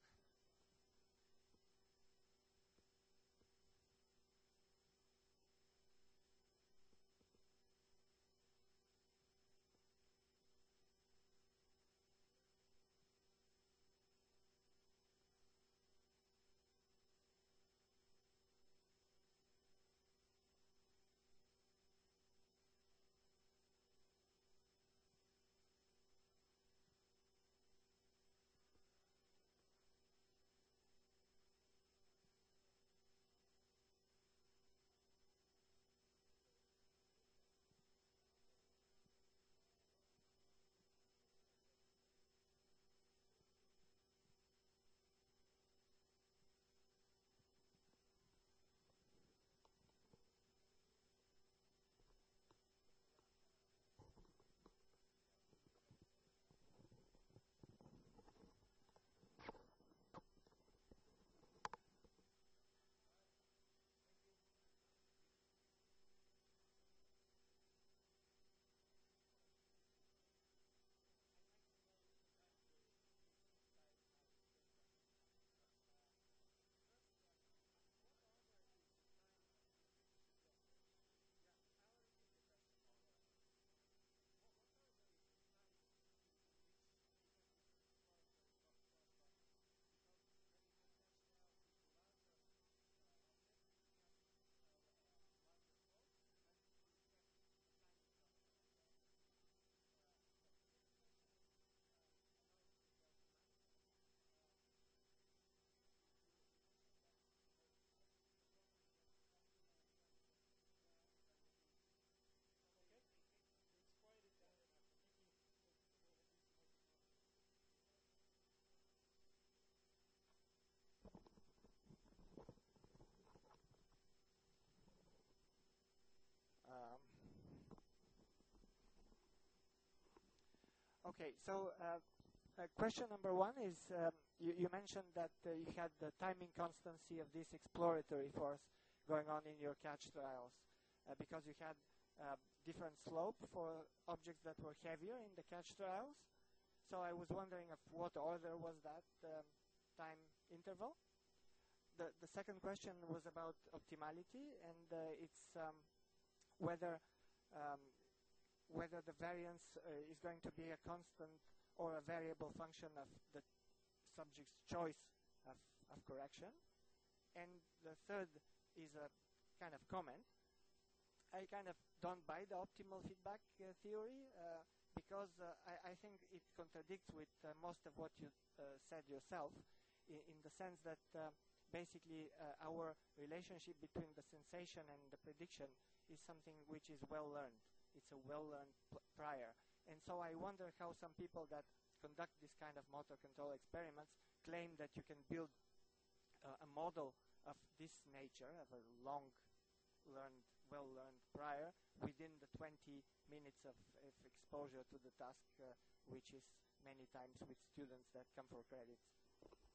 Um, okay, so uh, Uh, question number one is, um, you, you mentioned that uh, you had the timing constancy of this exploratory force going on in your catch trials uh, because you had uh, different slope for objects that were heavier in the catch trials. So I was wondering of what order was that um, time interval? The, the second question was about optimality, and uh, it's um, whether um, whether the variance uh, is going to be a constant or a variable function of the subject's choice of, of correction. And the third is a kind of comment. I kind of don't buy the optimal feedback uh, theory uh, because uh, I, I think it contradicts with uh, most of what you uh, said yourself in, in the sense that uh, basically uh, our relationship between the sensation and the prediction is something which is well learned. It's a well learned prior. And so I wonder how some people that conduct this kind of motor control experiments claim that you can build uh, a model of this nature, of a long learned, well learned prior within the twenty minutes of, of exposure to the task, uh, which is many times with students that come for credits.